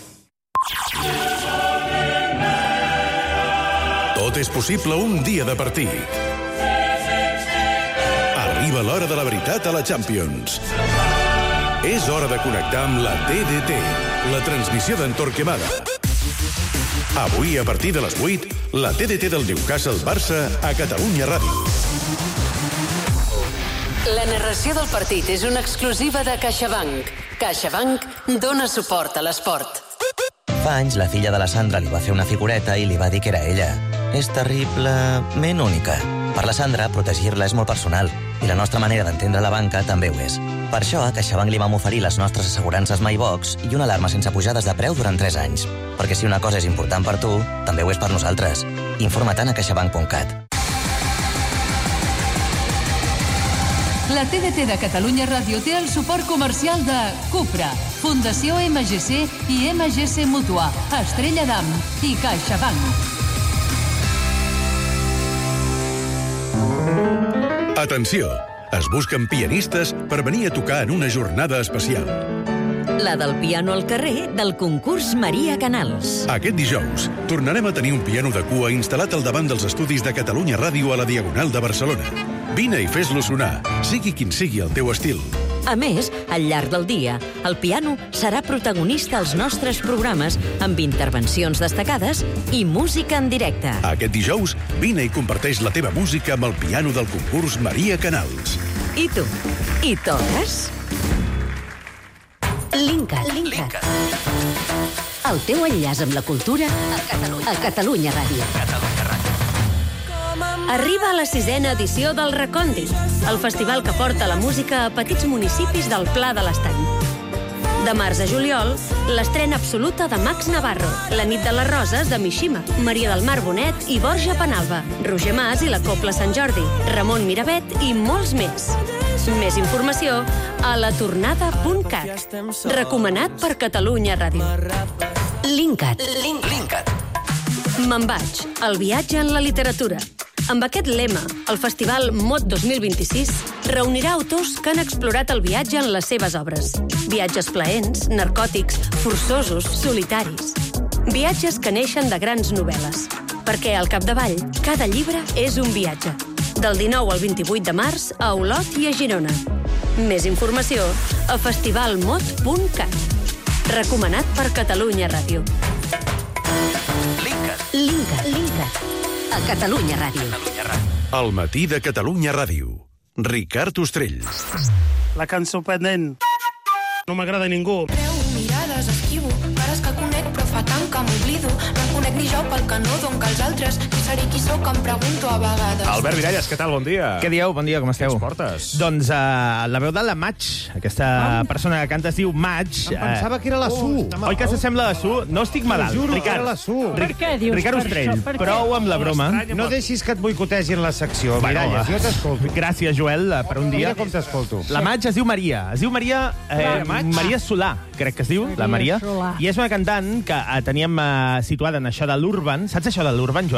Tot és possible un dia de partit. Arriba l'hora de la veritat a la Champions. És hora de connectar amb la TDT, la transmissió d'en Torquemada. Avui, a partir de les 8, la TDT del Newcastle-Barça a Catalunya Ràdio. La narració del partit és una exclusiva de CaixaBank. CaixaBank dona suport a l'esport. Fa anys, la filla de la Sandra li va fer una figureta i li va dir que era ella. És terriblement única. Per la Sandra, protegir-la és molt personal, i la nostra manera d'entendre la banca també ho és. Per això, a CaixaBank li vam oferir les nostres assegurances MyBox i una alarma sense pujades de preu durant 3 anys. Perquè si una cosa és important per tu, també ho és per nosaltres. Informa't a caixabank.cat. La TDT de Catalunya Ràdio té el suport comercial de Cupra, Fundació MGC i MGC Mútua, Estrella d'Am i CaixaBank. Atenció! Es busquen pianistes per venir a tocar en una jornada especial. La del piano al carrer del concurs Maria Canals. Aquest dijous tornarem a tenir un piano de cua instal·lat al davant dels estudis de Catalunya Ràdio a la Diagonal de Barcelona. Vine i fes-lo sonar, sigui quin sigui el teu estil. A més, al llarg del dia, el piano serà protagonista als nostres programes amb intervencions destacades i música en directe. Aquest dijous, vine i comparteix la teva música amb el piano del concurs Maria Canals. I tu, hi toques? Linkat. El teu enllaç amb la cultura a Catalunya Ràdio. Arriba a la 6ª edició del Recòndit, el festival que porta la música a petits municipis del Pla de l'Estany. De març a juliol, l'estrena absoluta de Max Navarro, La nit de les roses de Mishima, Maria del Mar Bonet i Borja Penalba, Roger Mas i la Cobla Sant Jordi, Ramon Miravet i molts més. Més informació a latornada.cat. Recomanat per Catalunya Ràdio. Linkat. Me'n vaig, el viatge en la literatura. Amb aquest lema, el Festival Mot 2026 reunirà autors que han explorat el viatge en les seves obres. Viatges plaents, narcòtics, forçosos, solitaris. Viatges que neixen de grans novel·les. Perquè, al capdavall, cada llibre és un viatge. Del 19 al 28 de març a Olot i a Girona. Més informació a festivalmot.cat. Recomanat per Catalunya Ràdio. Linkat. A Catalunya Ràdio. El matí de Catalunya Ràdio. Ricard Ostrell. La cançó pendent. No m'agrada ningú. Treu mirades, esquivo, cares que conec però fa tant que m'oblido. No em conec ni jo pel canó d'on que els altres. Qui seré qui sóc em pregunto a vegades. Albert Miralles, què tal? Bon dia. Què dieu? Bon dia, com esteu? Què ens portes? Doncs la veu de la Matx, aquesta persona que canta es diu Matx. Em pensava que era la Su. Oi que s'assembla a la Su? No estic malalt, juro, Ricard. era la Su. Per què dius Ricard Ostrell, prou amb la broma. No deixis que et boicotegin la secció. Miralles, jo t'escolto. Gràcies, Joel, per un dia. Mira com t'escolto. La Matx es diu Maria. Es diu Maria Solà, crec que es diu, la Maria. I és una cantant que teníem situada en això de l'Urban. Saps això de l'Urban, Joel, que tant t'agrada?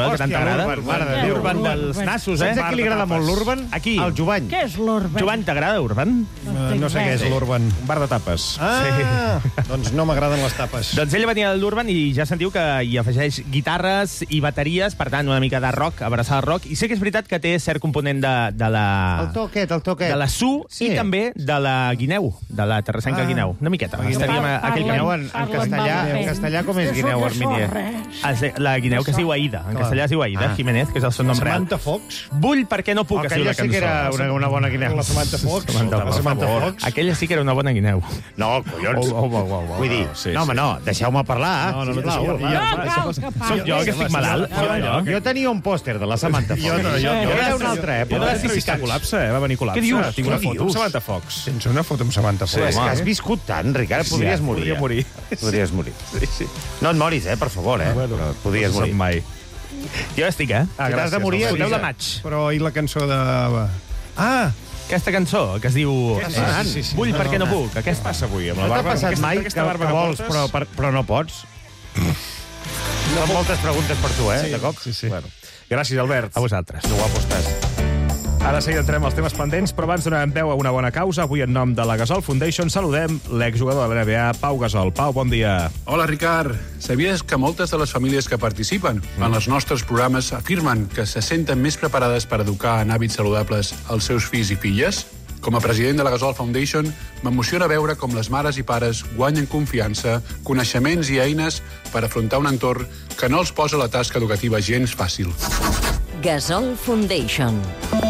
t'agrada? L'Urban dels nassos, Saps a qui li agrada molt l'Urban? Aquí. Al Jovany. Què és l'Urban? Jovany, t'agrada Urban? No sé què és l'Urban. Un bar de tapes. Doncs no m'agraden les tapes. Doncs ell venia de l'Urban i ja sentiu que hi afegeix guitarres i bateries, per tant, una mica de rock, abraçada al rock. I sé que és veritat que té cert component de la... El to aquest. De la Su i també de la Guineu, de la terrassenca Guineu. Una miqueta. Estaríem aquell Guineu en castellà com és Guineu, Armínia? La Guineu que es diu Aida. En castellà es diu Aida Jiménez, que és el seu nom real. Samantha Fox. Vull perquè no puc, es diu la cançó. Aquella sí que era una bona guineu. La Samantha Fox. Samantha Fox. Aquella sí que era una bona guineu. No, collons. Vull dir, no, home, no, deixeu-me parlar. No, Soc jo que estic malalt. Jo tenia un pòster de la Samantha Fox. Jo era una altra època. Col·lapse, va venir col·lapse. Què dius? Tinc una foto amb Samantha Fox. Tens una foto amb Samantha Fox. És que has viscut tant, Ricard, podries morir. Podries morir. No et moris, per favor, podries morir. Mai. Jo estic, Si t'has de morir, Escolteu la maig. Però i la cançó de... Aquesta cançó, que es diu... Vull perquè no puc. Què es passa avui amb la No t'ha barba? passat mai que vols, però no pots? Són moltes preguntes per tu, de cop. Sí. Gràcies, Albert. A vosaltres. Que guapo estàs. Ara sí, entrem als temes pendents, però abans donem peu a una bona causa. Avui, en nom de la Gasol Foundation, saludem l'exjugador de la NBA, Pau Gasol. Pau, bon dia. Hola, Ricard. Sabies que moltes de les famílies que participen en els nostres programes afirmen que se senten més preparades per educar en hàbits saludables els seus fills i filles? Com a president de la Gasol Foundation, m'emociona veure com les mares i pares guanyen confiança, coneixements i eines per afrontar un entorn que no els posa la tasca educativa gens fàcil. Gasol Foundation.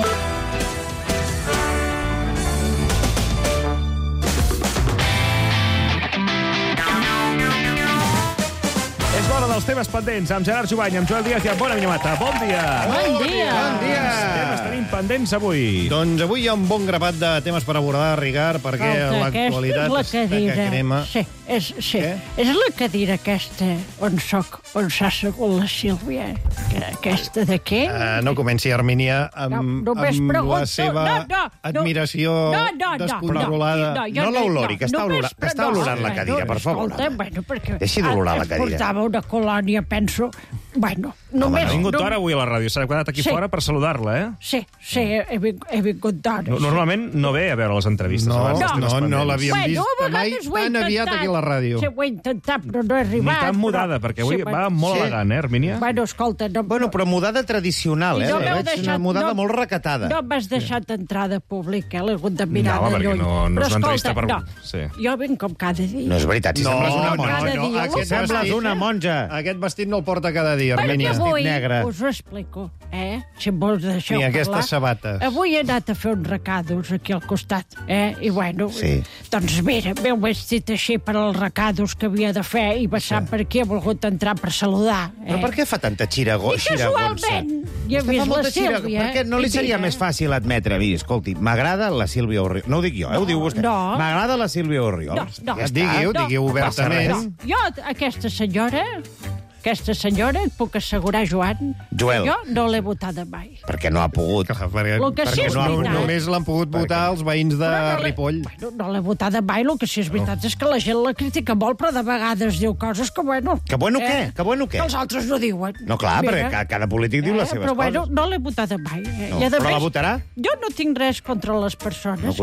Els temes pendents amb Gerard Jovany, amb Joel Díaz i amb Bona Vinyamata. Bon dia! Bon dia! Bon dia! Temes tenim pendents avui. Doncs avui hi ha un bon grapat de temes per abordar, Ricard, perquè l'actualitat està que crema. Sí, és la cadira aquesta on s'ha assegut la Sílvia. Aquesta de què? No comenci, Armínia, amb la seva admiració descontrolada. No l'olori, que està olorant la cadira, per favor. Deixi d'olorar la cadira. Portava una colònia, penso... Bueno, només... Ha vingut d'hora avui a la ràdio. S'ha quedat aquí fora per saludar-la, Sí, he vingut d'hora. Normalment no ve a veure les entrevistes. No l'havíem vist mai tan aviat aquí a la ràdio. Sí, ho he intentat, però no he arribat. Ni tan mudada, perquè avui va molt elegant, Armínia? Bueno, escolta... Bueno, però mudada tradicional, Veig una mudada molt recatada. No m'has deixat entrada pública, l'he hagut de mirar de lluny. No és una entrevista per... Jo vinc com cada dia. No és veritat, si sembles una monja. Sembles una monja. Aquest vestit no el porta cada dia, Armínia. Avui negre. us ho explico, si em vols deixar parlar. Ni aquestes sabates. Avui he anat a fer uns recados aquí al costat, i bueno, doncs mira, m'heu vestit així per als recados que havia de fer i passant per aquí he volgut entrar per saludar. Però per què fa tanta xiragonsa? I casualment, hi ha vist la Sílvia. Per què no li seria més fàcil admetre, escolti, m'agrada la Sílvia Orriols. No ho dic jo, ho diu vostè. M'agrada la Sílvia Orriols. Diguiu obertament. Jo, aquesta senyora, et puc assegurar, Joan, Joel, jo no l'he votada mai. Perquè no ha pogut. Perquè només l'han pogut votar els veïns de Ripoll. No l'he votada mai, el que sí és veritat és que la gent la critica molt, però de vegades diu coses que, bueno... Que bueno què? Que els altres no diuen. No, clar, perquè cada polític diu les seves coses. Però, bueno, no l'he votada mai. Però la votarà? Jo no tinc res contra les persones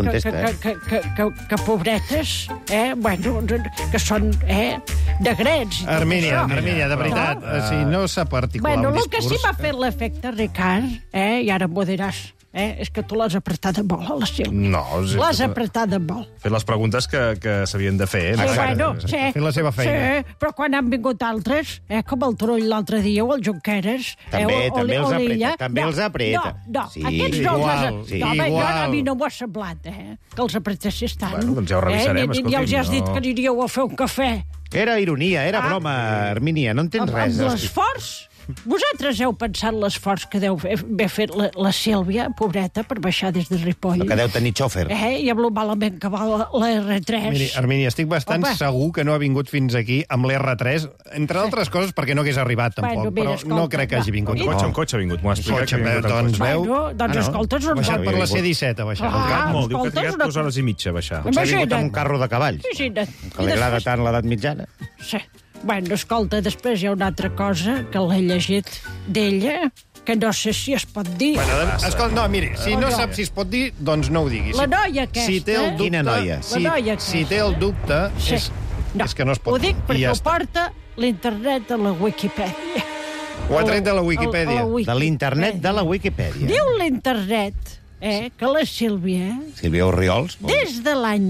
que pobretes, bueno, que són negrets. Armínia, de veritat, si no s'ha particular un discurs... el que sí m'ha fet l'efecte, Ricard, i ara m'ho diràs, és que tu l'has apretada molt a la Sílvia. No, l'has apretada molt. Fet les preguntes que s'havien de fer. Fent la seva feina. Sí, però quan han vingut altres, com el Turull l'altre dia, o el Junqueras, també els apreta. No, aquests no els... A mi no m'ho ha semblat, que els apretessis tant. Bueno, doncs ja ho revisarem, escolti'm. Ni els has dit que aniríeu a fer un cafè. Era ironia, era broma, Armínia, no entens res. Amb l'esforç? Vosaltres heu pensat l'esforç que deu haver fet la Sílvia, pobreta, per baixar des de Ripoll? Que deu tenir xòfer. I amb lo malament que va la R3. Miri, Armínia, estic bastant segur que no ha vingut fins aquí amb l'R3, entre altres coses perquè no hagués arribat, tampoc, però no crec que hagi vingut. Un cotxe ha vingut, m'ho ha explicat. Doncs escolta, ha baixat per la C-17, ha baixat. Diu que ha trigat 2 hores i mitja a baixar. Potser ha vingut amb un carro de cavalls, que li agrada tant l'edat mitjana. Sí. Bueno, escolta, després hi ha una altra cosa que l'he llegit d'ella, que no sé si es pot dir. Bueno, escolta, no, miri, si no sap si es pot dir, doncs no ho digui. La noia aquesta... Si té el dubte, Quina noia? Si té el dubte, és que no es pot dir. Ho dic perquè ho porta l'internet de la Wikipedia. Ho ha tret de la Wikipedia. De l'internet de la Wikipedia. Diu l'internet que la Sílvia... Sílvia Orriols. Des de l'any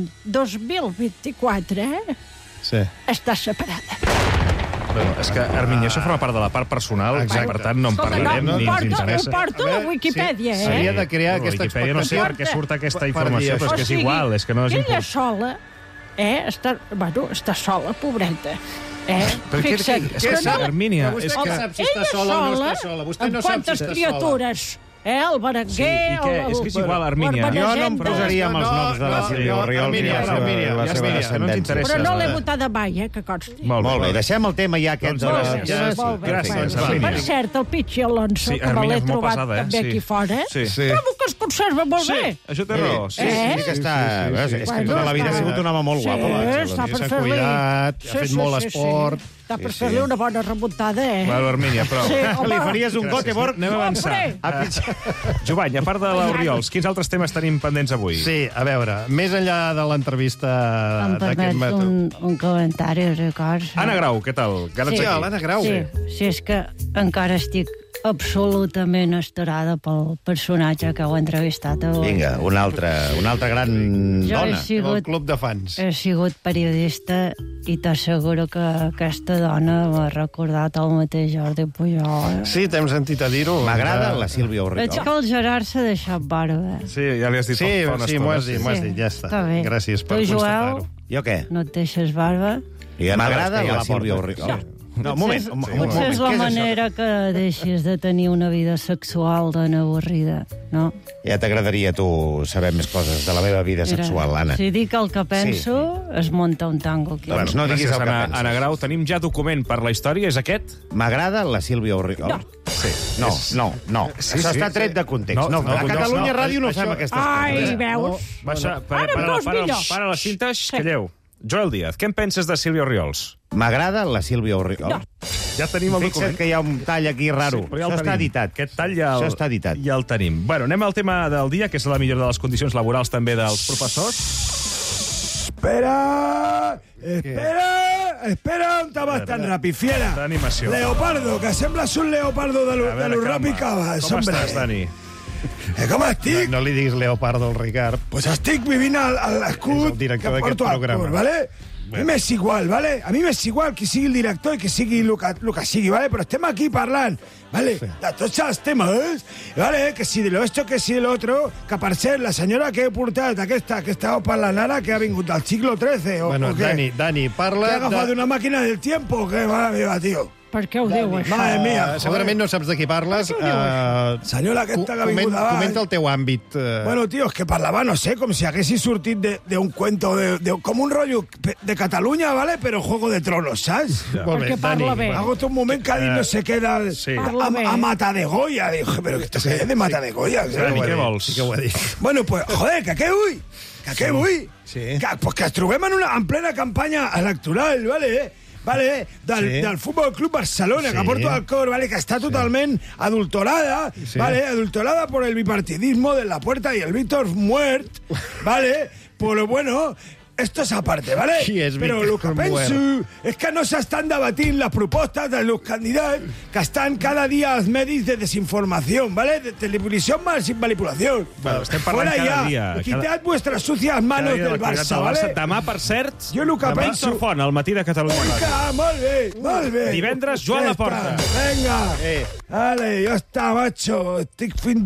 2024 està separada. Bueno, és que, Armini, això forma part de la part personal, per tant no en parlarem ni ens interessa. Ho porto a la Wikipedia, S'havia de crear aquesta expectativa. No sé per què surt aquesta informació, però és que és igual, és que no és important. Ella sola, està sola, pobreta. Fixa't. És que, Armínia... Vostè què sap si està sola o no està sola? Vostè no sap si està sola. Criatures... El Berenguer... És que és igual, Armínia. Jo no em posaria amb els noms de la Sílvia Orriols i la seva descendència. Però no l'he votada mai, que consti. Molt bé, deixem el tema ja aquest. Gràcies, Armínia. Per cert, el Pichi Alonso, que me l'he trobat també aquí fora, trobo que es conserva molt bé. Això té raó. Sí que està... És que tota la vida ha sigut un home molt guapo. Està per fer-li... S'ha cuidat, ha fet molt esport... Està per fer-li una bona remuntada, Bueno, Armínia, prou. Li faries un Göteborg? Anem a avançar. Jovany, a part de l'Oriols, quins altres temes tenim pendents avui? Sí, a veure, més enllà de l'entrevista d'aquest matí... un comentari, records. Anna Grau, què tal? Sí, l'Anna Grau. Sí, és que encara estic absolutament estarada pel personatge que heu entrevistat. Vinga, una altra gran dona. El club de fans. He sigut periodista i t'asseguro que aquesta dona m'ha recordat el mateix Jordi Pujol. Sí, t'hem sentit a dir-ho. M'agrada la Sílvia Orriols. Veig que el Gerard s'ha deixat barba. Sí, ja li has dit fa una estona. Sí, m'ho has dit, ja està. Gràcies per constatar-ho. Jo què? No et deixes barba? M'agrada la Sílvia Orriols. No, un moment. Potser és la manera que deixis de tenir una vida sexual tan avorrida, no? Ja t'agradaria a tu saber més coses de la meva vida sexual, Anna. Si dic el que penso, es munta un tango aquí. Doncs no diguis el que penses. Anna Grau, tenim ja document per la història, és aquest? M'agrada la Sílvia Orriols. No. Això està tret de context. A Catalunya Ràdio no fem aquestes coses. Ai, veus? Para les cintes, calleu. Joel Díaz, què en penses de Sílvia Orriols? M'agrada la Sílvia Orriols. Ja tenim el document. Fixa't que hi ha un tall aquí raro. Això està editat. Aquest tall ja el tenim. Bueno, anem al tema del dia, que és la millora de les condicions laborals també dels professors. Espera, on te vas tan ràpid, fiera? D'animació. Leopardo, que sembles un leopardo de lo ràpid que vas. Com estàs, Dani? Com estic? No li diguis Leopardo al Ricard. Pues estic vivint a l'escut que porto al cor, ¿vale? A mi m'és igual, ¿vale? A mi m'és igual qui sigui el director i que sigui el que sigui, ¿vale? Però estem aquí parlant, ¿vale? De tots els temes, ¿vale? Que si de lo esto, que si de lo otro, que per cert, la senyora que he portat, aquesta que estàveu parlant ara, que ha vingut del siglo XIII, o què? Dani, parla... Que ha agafat una màquina del tiempo, que mare meva, tio. Per què ho diu, això? Madre mía. Segurament no saps de qui parles. Senyora aquesta que ha vingut davant. Comenta el teu àmbit. Bueno, tio, és que parlava, no sé, com si haguessis sortit d'un cuento, com un rotllo de Catalunya, ¿vale? Però Juego de Tronos, saps? Perquè parla bé. Ha hagut un moment que ha dit no sé què a Mata de Goya. Dijo, però que esto es de Mata de Goya. Dani, què vols? Sí que ho ha dit. Bueno, pues, joder, que què vull? Que què vull? Pues que ens trobem en plena campanya electoral, ¿vale? Vale, del Futbol Club Barcelona, que porto al cor, vale, que está totalmente adulterada, vale, adulterada por el bipartidismo de La Puerta y el Víctor Muert, vale, pero bueno, esto es aparte, ¿vale? Però el que penso és que no s'estan debatint les propostes dels candidats que estan cada dia als medis de desinformació, ¿vale? De televisión más manipulación. Bueno, estem parlant cada dia. Quitad vuestras sucias manos del Barça, ¿vale? Demà, per cert, jo el que penso... Víctor Font, al matí de Catalunya. Molt bé. Divendres, Joan Laporta. Venga. Vale, ja està, macho. Estic fent...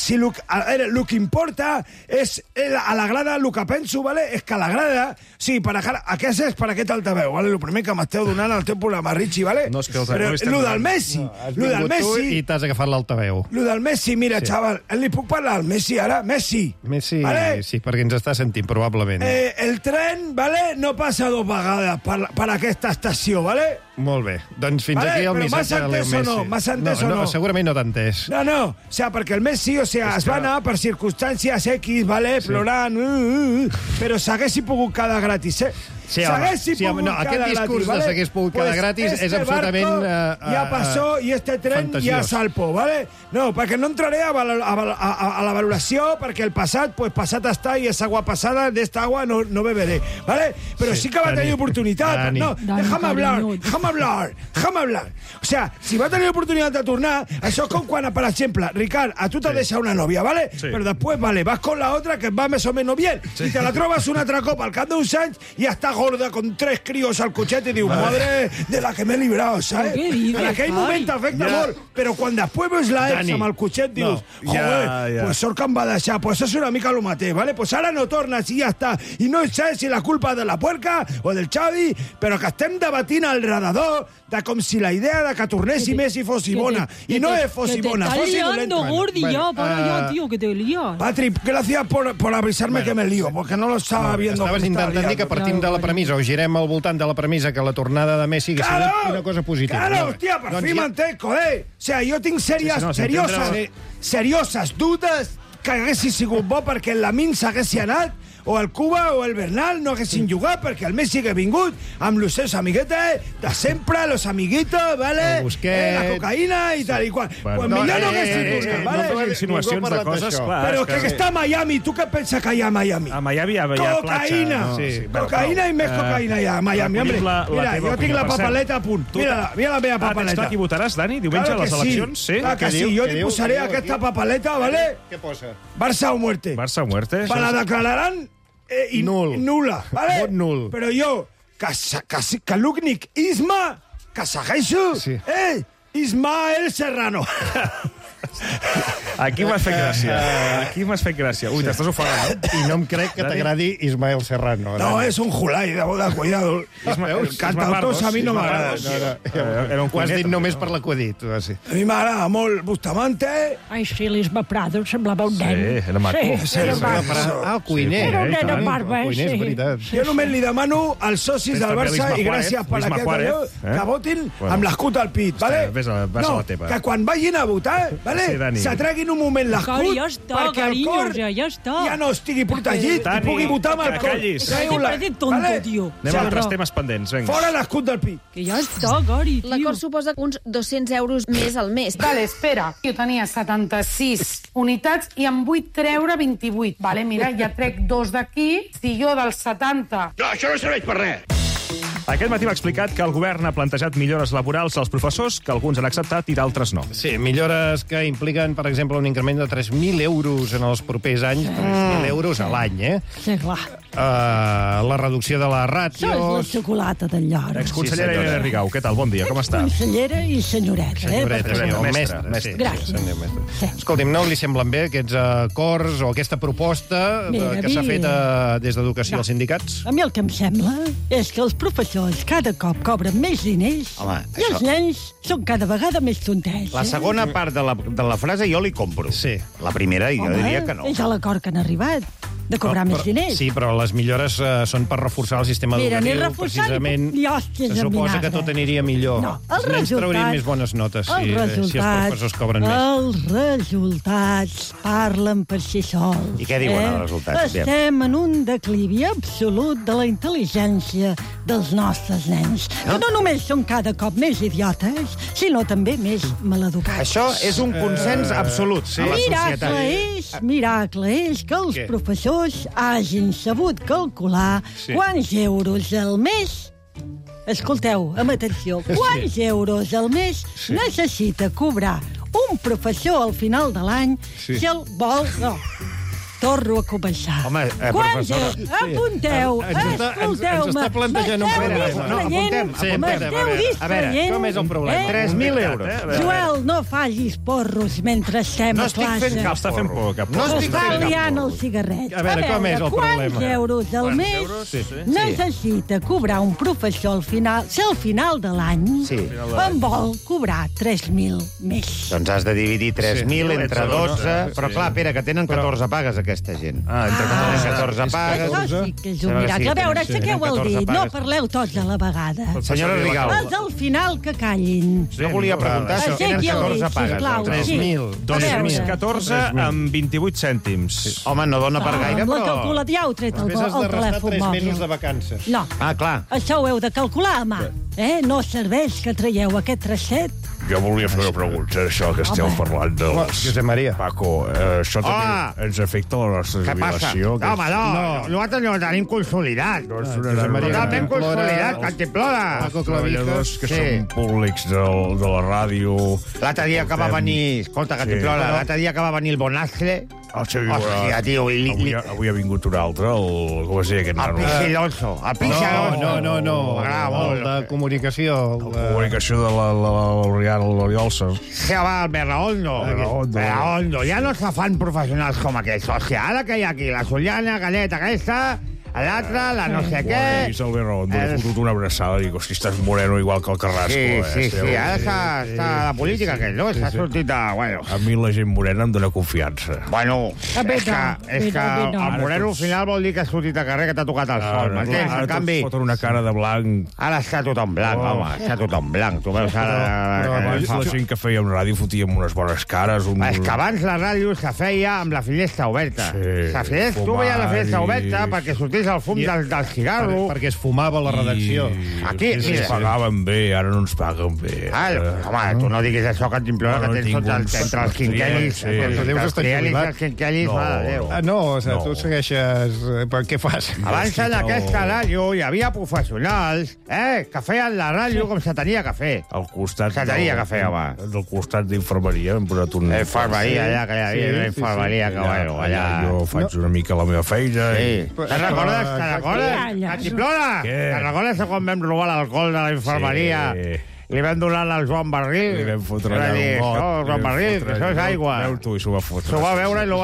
El que importa és a la grada, el que penso, ¿vale? És que a la grada sí, aquest és per aquest altaveu, ¿vale? El primer que m'esteu donant al teu programa, Richie, ¿vale? No, és que però lo del Messi, lo del Messi... I t'has agafat l'altaveu. Lo del Messi, mira, xaval, li puc parlar al Messi ara? Messi, ¿vale? Sí, perquè ens està sentint, probablement. El tren, ¿vale? No passa dos vegades per aquesta estació, ¿vale? Molt bé. Doncs fins aquí el missatge de Leo Messi. M'has entès o no? Segurament no t'ha entès. No. O sea, perquè el Messi, o sea, es va anar per circumstàncies X, ¿vale? Plorant, però s'haguessi pogut quedar gratis, Aquest discurs de s'hagués pogut quedar gratis és absolutament ya pasó y este tren ya salpó, ¿vale? No, perquè no entraré a la valoració, perquè el passat, pues passat està i esa agua pasada, de esta agua no beberé, ¿vale? Pero sí que va a tener oportunitat. No, déjame hablar. O sea, si va a tener oportunitat de tornar, això és com quan, per exemple, Ricard, a tu te deixa una novia, ¿vale? Pero después, vale, vas con la otra que va más o menos bien y te la trobas una altra cop al cap d'uns anys i ja està gorda con 3 críos al cotxet i diu, madre de la que m'he librado, ¿sabes? En aquell moment t'afecta molt, però quan després veus la ex amb el cotxet dius, joder, pues sort que em va deixar, pues és una mica lo mateix, ¿vale? Pues ara no tornes i ja està. I no sé si la culpa de la puerca o del Xavi, però que estem debatint al redador de com si la idea de que tornessi Messi fossi bona. I no fossi bona, fossi dolenta. Gordi, tío, que te lías. Patrick, gracias por avisarme que me lío, porque no lo estaba viendo. Estaves intentant dir que partim de la premissa, o girem al voltant de la premissa que la tornada de Messi hagués sigut una cosa positiva. Claro, hostia, per fi m'entenc, joder. O sea, jo tinc serioses dubtes que haguessi sigut bo perquè el Lamine s'haguessi anat, o el Cuba o el Bernal no haguessin jugat perquè el Messi hagués vingut amb els seus amiguetes de sempre, los amiguitos, ¿vale? La cocaïna i tal i qual. Pues millor no haguessin tornat, ¿vale? No fes insinuacions de coses, clar. Però que està a Miami, tu què penses que hi ha a Miami? A Miami hi ha platja. Cocaïna i més cocaïna hi ha a Miami, hombre. Mira, jo tinc la papaleta a punt. Mira la meva papaleta. Tens clar qui votaràs, Dani, diumenge a les eleccions? Clar que sí, jo li posaré aquesta papaleta, ¿vale? Què posa? Barça o muerte. Barça o muerte. La declararan nula, ¿vale? Vot nul. Però jo, que l'únic Isma, que segueixo, Ismael Serrano. Aquí m'has fet gràcia. Ui, t'estàs ofegant, no? I no em crec que t'agradi Ismael Serrano. No, és un julai, de cuidado. Els cantautors a mi no m'agrada. Ho has dit només per la que ho he dit. A mi m'agrada molt Bustamante. Ai, sí, l'Isma Prado semblava un nen. Sí, era maco. El cuiner. Era un nen amb barba, sí. Jo només li demano als socis del Barça, i gràcies per aquest allò, que votin amb l'escut al pit, ¿vale? No, que quan vagin a votar, se treguin un moment l'escut perquè el cor ja no estigui protegit i pugui votar amb el cor. Anem a altres temes pendents, vinga. Fora l'escut del pit. Que ja està, Gori, tio. L'acord suposa uns 200 euros més al mes. Vale, espera. Jo tenia 76 unitats i em vull treure 28. Vale, mira, ja trec 2 d'aquí. Si jo dels 70... No, això no serveix per res. Aquest matí m'ha explicat que el govern ha plantejat millores laborals als professors, que alguns han acceptat i d'altres no. Sí, millores que impliquen, per exemple, un increment de 3.000 euros en els propers anys. 3.000 euros a l'any, Sí, clar. La reducció de les ràtios... Això és la xocolata del llor. Exconsellera Irene Rigau, què tal? Bon dia, com està? Consellera i senyoreta. Senyoreta, mestre. Gràcies. Escolti'm, no li semblen bé aquests acords o aquesta proposta que s'ha fet des d'Educació als sindicats? A mi el que em sembla és que els professors cada cop cobren més diners i els nens són cada vegada més tontets. La segona part de la frase jo li compro. Sí. La primera jo diria que no. És a l'acord que han arribat, de cobrar més diners. Sí, però les millores són per reforçar el sistema educatiu. Precisament, se suposa que tot aniria millor. No, els nens traurien més bones notes si els professors cobren més. Els resultats parlen per si sols. I què diuen els resultats? Estem en un declivi absolut de la intel·ligència dels nostres nens. Que no només són cada cop més idiotes, sinó també més maleducats. Això és un consens absolut a la societat. Miracle és que els professors hagin sabut calcular quants euros al mes... Escolteu, amb atenció, quants euros al mes necessita cobrar un professor al final de l'any si el vol... No. Torno a començar. Home, professora... Apunteu, escolteu-me. Ens està plantejant un problema. M'esteu distraient. A veure, com és el problema? 3.000 euros. Joel, no fallis porros mentre estem a classe. No estic fent cap por. Està liant el cigarret. A veure, com és el problema? Quants euros al mes necessita cobrar un professor al final, si al final de l'any en vol cobrar 3.000 més? Doncs has de dividir 3.000 entre 12. Però clar, Pere, que tenen 14 pagues aquests aquesta gent. Entre 14 pagues. Això sí que és un miracle. A veure, aixequeu el dit, no parleu tots a la vegada. Senyora Rigau. Els al final que callin. Jo volia preguntar si tenen 14 pagues. 3.000. 214 amb 28 cèntims. Home, no dona per gaire, Amb la però... calculadora ja heu tret el Després has de restar telèfon 3 mòbil. mesos de vacances. No. Clar. Això ho heu de calcular a mà. No serveix que traieu aquest trasset. Jo volia fer una pregunta, això que esteu parlant dels... Josep Maria. Paco, això també ens afecta la nostra jubilació. Home, nosaltres no ho tenim consolidat. Totalment consolidat, cantimplora. Els treballadors que són públics de la ràdio... L'altre dia que va venir... Escolta, cantimplora, l'altre dia que va venir el Bonastre... Hòstia, tio... Avui ha vingut un altre, com es deia aquest nano? El Pixi Alonso. El Pixi Alonso. No. El de comunicació. Comunicació de l'Oriolsa. Sí, va, el Berraondo. Ja no se fan professionals com aquests. Hòstia, ara que hi ha aquí la Soliana, Galleta, aquesta... L'altre, la no sé què... I el Berraondo li ha fotut una abraçada i dic, hosti, estàs moreno igual que el Carrasco. Sí, ara està la política aquest, no? S'ha sortit de... Bueno. A mi la gent morena em dona confiança. Bueno, és que el moreno al final vol dir que has sortit a carrer, que t'ha tocat el sol, m'entens? En canvi... Ara foten una cara de blanc. Ara està tothom blanc, home, està tothom blanc. Tu veus ara... Abans la gent que fèiem ràdio fotíem unes bones cares. És que abans la ràdio se feia amb la finestra oberta. Tu veies la finestra oberta perquè sortia el fum del cigarro. Perquè es fumava la redacció. Aquí, mira. Ens pagaven bé, ara no ens paguen bé. Home, tu no diguis això, que t'implora, que tens tots entre els quinquellis. Els triellis i els quinquellis, no, tu segueixes... Què fas? Abans en aquesta ràdio hi havia professionals que feien la ràdio com se tenia que fer. Al costat... Se tenia que fer, home. Al costat d'infermeria hem posat un... Infermeria, allà, que hi havia una infermeria, que bueno, allà... Jo faig una mica la meva feina. Te'n recordes? Cantimplora! Te'n recordes quan vam robar l'alcohol de la infermeria? Li vam donar al Joan Barril. Li vam fotre allà un got. Joan Barril, que això és aigua. Veu tu, i s'ho va fotre. S'ho va veure i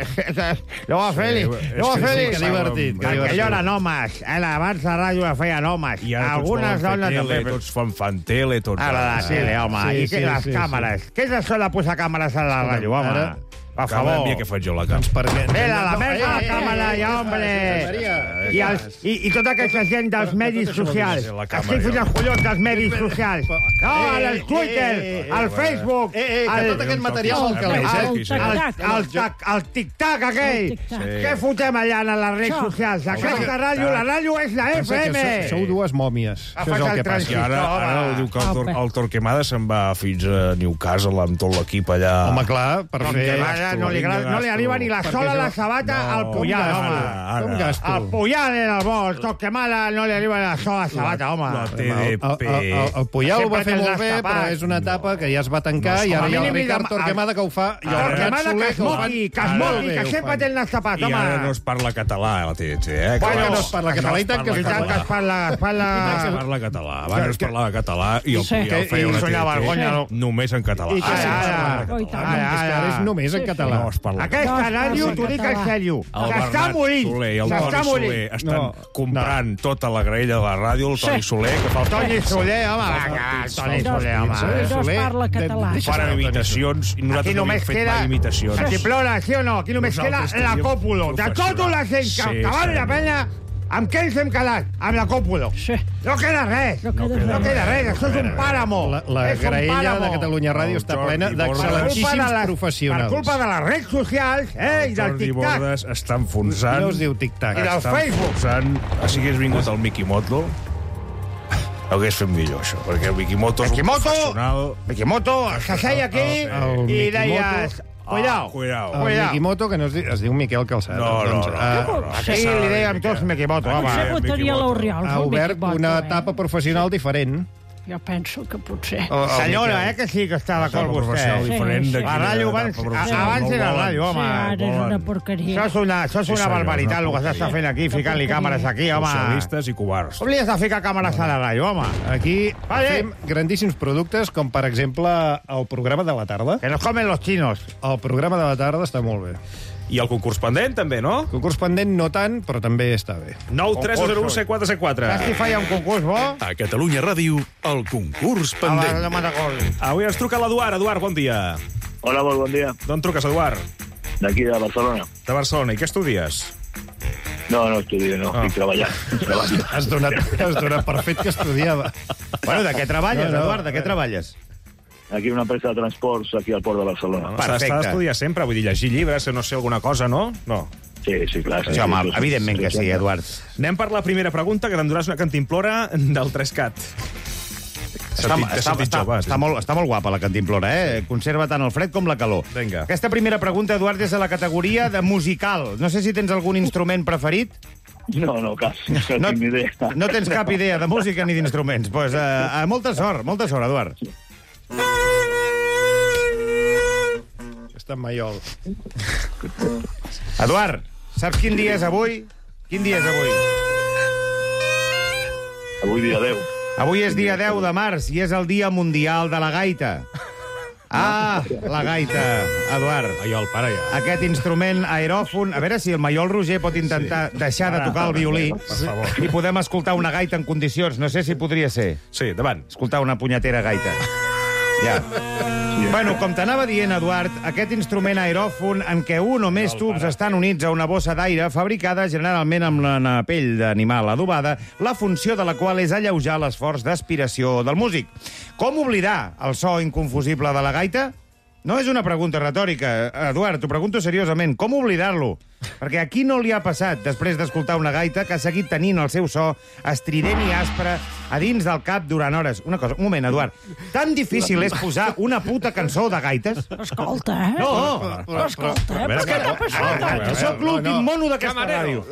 lo va fer-li. Que divertit. Perquè allò eren homes. Abans la ràdio la feien homes. I ara algunes dones també. Tots fan tele, tots... Ara la tele, home. I les càmeres. Què és això de posar càmeres a la ràdio, home? Per favor. Canvia que faig jo la càmera. Mira, la merda la càmera, ja, hombre. I tota aquesta gent dels medis socials. Estic fins als collons dels medis socials. No, el Twitter, el Facebook... tot aquest material el calés, el tic-tac aquell. Què fotem allà en les redes socials? Aquesta ràdio, la ràdio és la FM. Sou dues mòmies. Això és el que passa. I ara diu que el Torquemada se'n va fins a Newcastle amb tot l'equip allà. Home, clar, per fer... No li arriba ni la sola a la sabata al Puyal, home. El Puyal era el bo, el Torquemada no li arriba ni la sola a la sabata, home. La TDP. El Puyal ho va fer molt bé, però és una etapa que ja es va tancar i ara hi ha el Ricard Torquemada que ho fa i el Renat Soler que ho fan molt bé. Que sempre té el nas tapat, home. I ara no es parla català, a la TDT, eh? Bueno, no es parla català i tant que es parla. Es parla català. Abans es parlava català i el Puyal feia una TDT només en català. Ara és només en català. Aquesta ràdio, t'ho dic en sèrio, s'està morint. El Toni Soler estan comprant tota la graella de la ràdio, el Toni Soler, que fa el Toni Soler, home. El Toni Soler, home. No es parla català. Fan imitacions i nosaltres no hem fet mai imitacions. Cantimplora, sí o no? Aquí només queda la Còpolo. De tota la gent que val la pena... Amb què ens hem quedat? Amb la Còpolo. No queda res. No queda res. Això és un pàramo. La graella de Catalunya Ràdio està plena d'excel·lentíssims professionals. Per culpa de les redes socials i del tic-tac. Jordi Bordes està enfonsant. No es diu tic-tac. I del Facebook. Si hagués vingut el Mikimoto, hauria fet millor, això, perquè el Mikimoto és un professional... Mikimoto s'asseia aquí i deies... Cuidao. El Mikimoto, que no es diu Miquel Calçat. No. Aquí li dèiem tots Mikimoto, home. Ha obert una etapa professional diferent. Jo penso que potser... Senyora, que sí que està d'acord vostè. La ràdio abans era ràdio, home. Sí, ara és una porqueria. Això és una barbaritat, el que s'està fent aquí, ficant-li càmeres aquí, home. Socialistes i covards. Com li has de ficar càmeres a la ràdio, home? Aquí fem grandíssims productes, com per exemple el programa de la tarda. Que nos comen los chinos. El programa de la tarda està molt bé. I el concurs pendent, també, no? El concurs pendent no tant, però també està bé. 9-3-0-1-7-4-7-4. Saps qui feia un concurs bo? A Catalunya Ràdio, el concurs pendent. Avui ens truca l'Eduard. Eduard, bon dia. Hola, molt bon dia. D'on truques, Eduard? D'aquí, de Barcelona. De Barcelona. I què estudies? No estudio, no. Estic treballant. Has donat per fet que estudiava. Bueno, de què treballes, Eduard? De què treballes? Aquí una empresa de transports, aquí al port de Barcelona. S'ha d'estudiar sempre, vull dir, llegir llibres, no sé, alguna cosa, no? No. Sí, clar. Sí, home, evidentment que sí, Eduard. Anem per la primera pregunta, que t'enduràs una cantimplora del 3CAT. Està molt guapa la cantimplora, eh? Conserva tant el fred com la calor. Vinga. Aquesta primera pregunta, Eduard, és de la categoria de musical. No sé si tens algun instrument preferit. No, cap. No tinc ni idea. No tens cap idea de música ni d'instruments. Doncs molta sort, Eduard. Està en Maiol. Eduard, saps quin dia és avui? Quin dia és avui? Avui dia 10. Avui és dia 10 de març i és el Dia Mundial de la Gaita. La gaita, Eduard. Maiol, para ja. Aquest instrument aeròfon... A veure si el Maiol Roger pot intentar deixar de tocar el violí i podem escoltar una gaita en condicions. No sé si podria ser. Sí, davant. Escoltar una punyetera gaita. Ja. Bueno, com t'anava dient, Eduard, aquest instrument aeròfon en què un o més tubs estan units a una bossa d'aire fabricada generalment amb la pell d'animal adobada, la funció de la qual és alleujar l'esforç d'aspiració del músic. Com oblidar el so inconfusible de la gaita? No és una pregunta retòrica, Eduard, t'ho pregunto seriosament. Com oblidar-lo? Perquè a qui no li ha passat, després d'escoltar una gaita, que ha seguit tenint el seu so estrident i aspre a dins del cap durant hores? Un moment, Eduard. Tan difícil és posar una puta cançó de gaites? Escolta, eh? No, escolta, però què t'ha passat? Que sóc l'últim mono d'aquesta ràdio.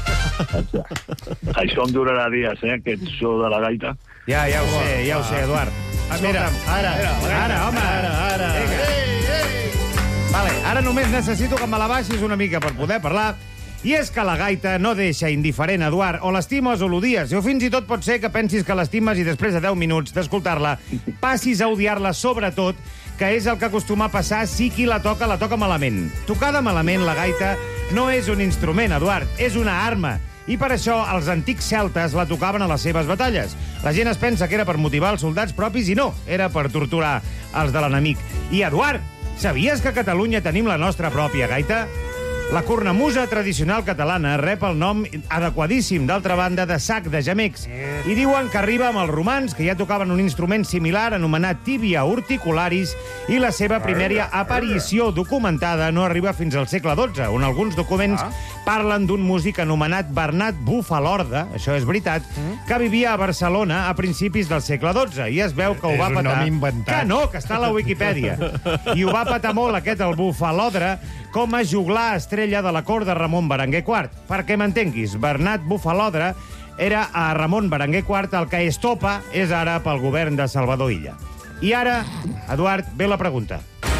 Això em durarà dies, aquest so de la gaita. Ja ho sé, Eduard. Mira, ara, home. Vale, ara només necessito que me la baixis una mica per poder parlar. I és que la gaita no deixa indiferent, Eduard. O l'estimes o l'odies. O fins i tot pot ser que pensis que l'estimes i després de 10 minuts d'escoltar-la passis a odiar-la, sobretot, que és el que acostuma a passar si qui la toca malament. Tocada malament, la gaita no és un instrument, Eduard, és una arma. I per això els antics celtes la tocaven a les seves batalles. La gent es pensa que era per motivar els soldats propis i no, era per torturar els de l'enemic. I, Eduard, sabies que a Catalunya tenim la nostra pròpia gaita? La cornamusa tradicional catalana rep el nom adequadíssim, d'altra banda, de sac de gemecs. I diuen que arriba amb els romans, que ja tocaven un instrument similar anomenat tibia urticularis, i la seva primera aparició documentada no arriba fins al segle XII, on alguns documents parlen d'un músic anomenat Bernat Bufalorda, això és veritat, que vivia a Barcelona a principis del segle XII, i es veu que ho va petar... És un nom inventat. Que no, que està a la Wikipedia. I ho va petar molt, el Bufalodre, com a juglar estrella de la cort de Ramon Berenguer IV. Perquè m'entenguis, Bernat Bufalodre era a Ramon Berenguer IV el que estopa és ara pel govern de Salvador Illa. I ara, Eduard, ve la pregunta.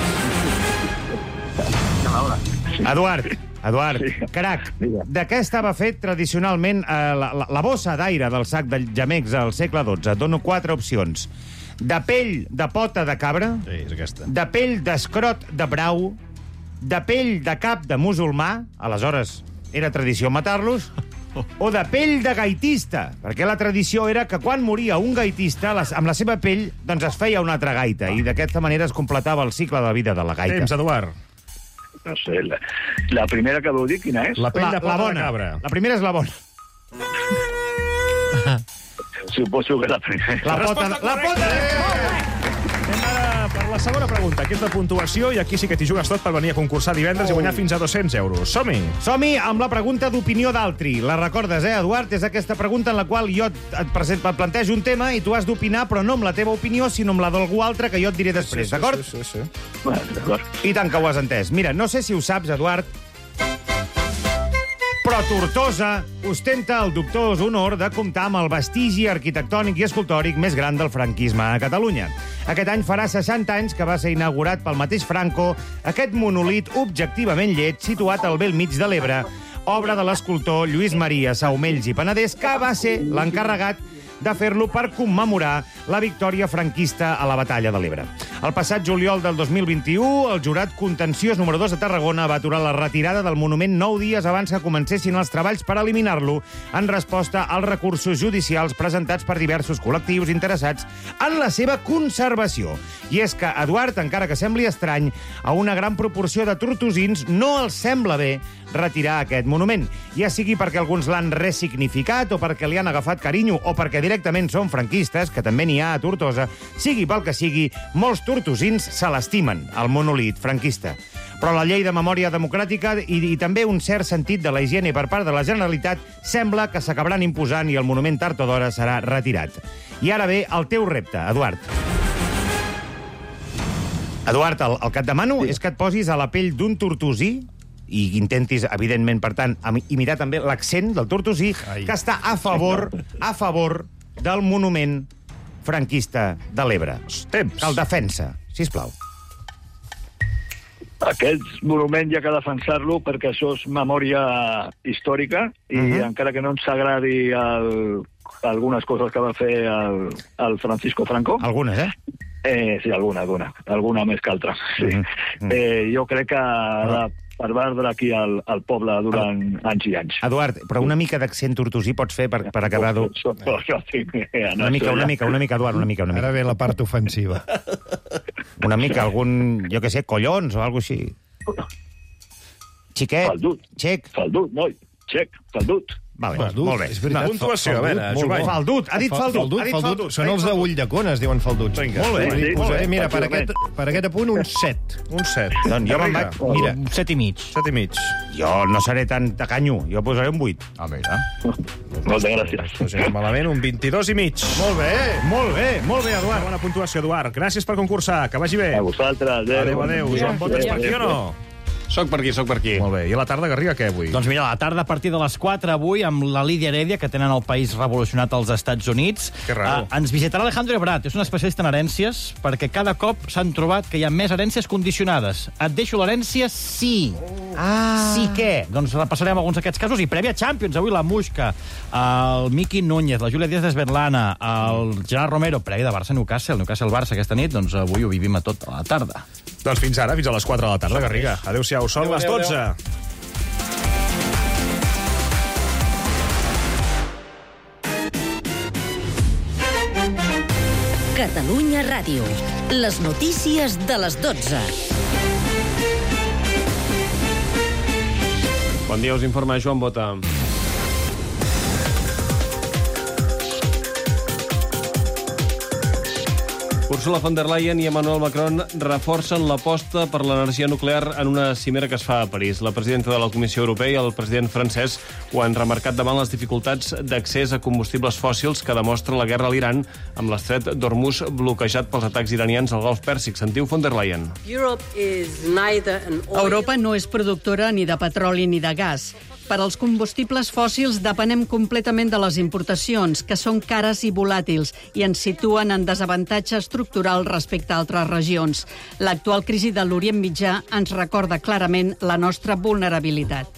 Eduard, crac, de què estava fet tradicionalment la bossa d'aire del sac de gemecs al segle XII? Dono 4 opcions. De pell de pota de cabra, de pell d'escrot de brau, de pell de cap de musulmà, aleshores era tradició matar-los, o de pell de gaitista, perquè la tradició era que quan moria un gaitista, amb la seva pell doncs es feia una altra gaita, i d'aquesta manera es completava el cicle de la vida de la gaita. Temps, Eduard. No sé, la primera que vau dir, quina és? La pell de pota de cabra. La primera és la bona. Suposo que la primera. La pota de cabra! Anem ara per la segona pregunta, que és de puntuació, i aquí sí que t'hi jugues tot per venir a concursar divendres i guanyar fins a 200 euros. Som-hi! Som-hi amb la pregunta d'opinió d'altri. La recordes, Eduard? És aquesta pregunta en la qual jo et plantejo un tema i tu has d'opinar, però no amb la teva opinió, sinó amb la d'algú altre que jo et diré després, d'acord? Sí. D'acord. I tant que ho has entès. Mira, no sé si ho saps, Eduard, però Tortosa ostenta el dubtós honor de comptar amb el vestigi arquitectònic i escultòric més gran del franquisme a Catalunya. Aquest any farà 60 anys que va ser inaugurat pel mateix Franco aquest monolit objectivament lleig situat al bell mig de l'Ebre, obra de l'escultor Lluís Maria Saumells i Penedès, que va ser l'encarregat de fer-lo per commemorar la victòria franquista a la batalla de l'Ebre. El passat juliol del 2021, el jurat contenciós número 2 de Tarragona va aturar la retirada del monument 9 dies abans que comencessin els treballs per eliminar-lo en resposta als recursos judicials presentats per diversos col·lectius interessats en la seva conservació. I és que, Eduard, encara que sembli estrany, a una gran proporció de tortosins no els sembla bé retirar aquest monument, ja sigui perquè alguns l'han resignificat o perquè li han agafat carinyo o perquè directament són franquistes, que també n'hi ha a Tortosa, sigui pel que sigui, molts tortosins se l'estimen, el monolit franquista. Però la llei de memòria democràtica i també un cert sentit de la higiene per part de la Generalitat sembla que s'acabaran imposant i el monument tard o d'hora serà retirat. I ara ve el teu repte, Eduard. Eduard, el que et demano és que et posis a la pell d'un tortosí i intentis, evidentment, per tant, imitar també l'accent del tortosí, que està a favor del monument franquista de l'Ebre. Temps. El defensa, sisplau. Aquest monument hi ha que defensar-lo perquè això és memòria històrica i encara que no ens agradi algunes coses que va fer el Francisco Franco... Algunes, sí, alguna més que altra. Sí. Jo crec que per perdre aquí al poble durant anys i anys. Eduard, però una mica d'accent tortosí pots fer per acabar-ho? Una mica, Eduard, una mica. Ara ve la part ofensiva. Una mica, algun, jo què sé, collons o alguna cosa així. Xiquet. Faldut. Xec. Faldut, noi. Xec. Faldut. Vale, Faldut. molt bé. És veritat. Puntuació, a veure, Jovany. Faldut, ha dit Faldut. Són els de Ulldecona, es diuen falduts. Vinga. Molt bé. Posaré, mira, per aquest apunt, un 7. Un 7. Doncs jo me'n vaig... Mira, 7 i mig. 7 i mig. Jo no seré tan tacanyo, jo posaré un 8. Ah, mira. Moltes gràcies. No sé, malament, un 22 i mig. Molt bé, Eduard. Bona puntuació, Eduard. Gràcies per concursar, que vagi bé. A vosaltres. Adéu. Joan Botes, per aquí o no? Soc per aquí. Molt bé. I a la tarda, Garriga, què avui? Doncs mira, a la tarda a partir de les 4 avui amb la Lídia Heredia, que tenen el país revolucionat als Estats Units. Que raro. Ens visitarà Alejandro Ebrat, és un especialista en herències, perquè cada cop s'han trobat que hi ha més herències condicionades. Et deixo l'herència? Sí. Sí què? Doncs repassarem alguns d'aquests casos. I prèvia Champions, avui la Muixca, el Miqui Núñez, la Júlia Díaz d'Esberlana, el Gerard Romero, prèvia de Barça-Newcastle, Newcastle-Barça aquesta nit, doncs avui ho vivim a tot a la tarda. Doncs fins ara, fins a les 4 de la tarda, Garriga. Adéu-siau, són les 12. Catalunya Ràdio. Les notícies de les 12. Bon dia, us informa Joan Bota. Ursula von der Leyen i Emmanuel Macron reforcen l'aposta per l'energia nuclear en una cimera que es fa a París. La presidenta de la Comissió Europea i el president francès ho han remarcat davant les dificultats d'accés a combustibles fòssils que demostra la guerra a l'Iran amb l'estret d'Hormuz bloquejat pels atacs iranians al Golf Pèrsic. Sentiu von der Leyen. Europa no és productora ni de petroli ni de gas. Per als combustibles fòssils depenem completament de les importacions, que són cares i volàtils i ens situen en desavantatge estructural respecte a altres regions. L'actual crisi de l'Orient Mitjà ens recorda clarament la nostra vulnerabilitat.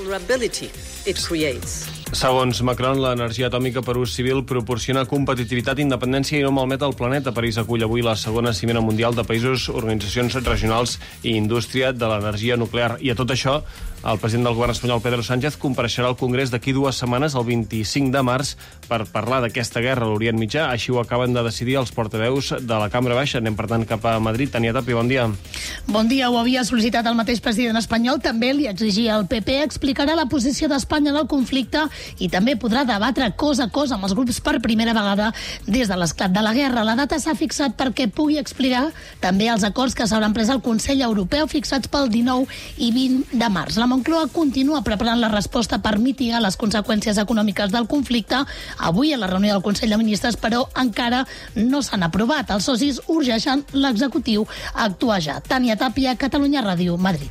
Segons Macron, l'energia atòmica per ús civil proporciona competitivitat, independència i no malmet el planeta. París acull avui la segona cimera mundial de països, organitzacions regionals i indústria de l'energia nuclear. I a tot això, el president del govern espanyol, Pedro Sánchez, compareixerà al Congrés d'aquí 2 setmanes, el 25 de març, per parlar d'aquesta guerra a l'Orient Mitjà. Així ho acaben de decidir els portaveus de la Cambra Baixa. Anem, per tant, cap a Madrid. Tania Tapia, bon dia. Bon dia. Ho havia sol·licitat el mateix president espanyol. També li exigia al PP. Explicarà la posició d'Espanya en el conflicte i també podrà debatre cos a cos amb els grups per primera vegada des de l'esclat de la guerra. La data s'ha fixat perquè pugui explicar també els acords que s'hauran pres al Consell Europeu fixats pel 19 i 20 de març. La Moncloa continua preparant la resposta per mitigar les conseqüències econòmiques del conflicte. Avui a la reunió del Consell de Ministres, però, encara no s'han aprovat. Els socis urgeixen l'executiu a actuar ja. Tània Tàpia, Catalunya Ràdio, Madrid.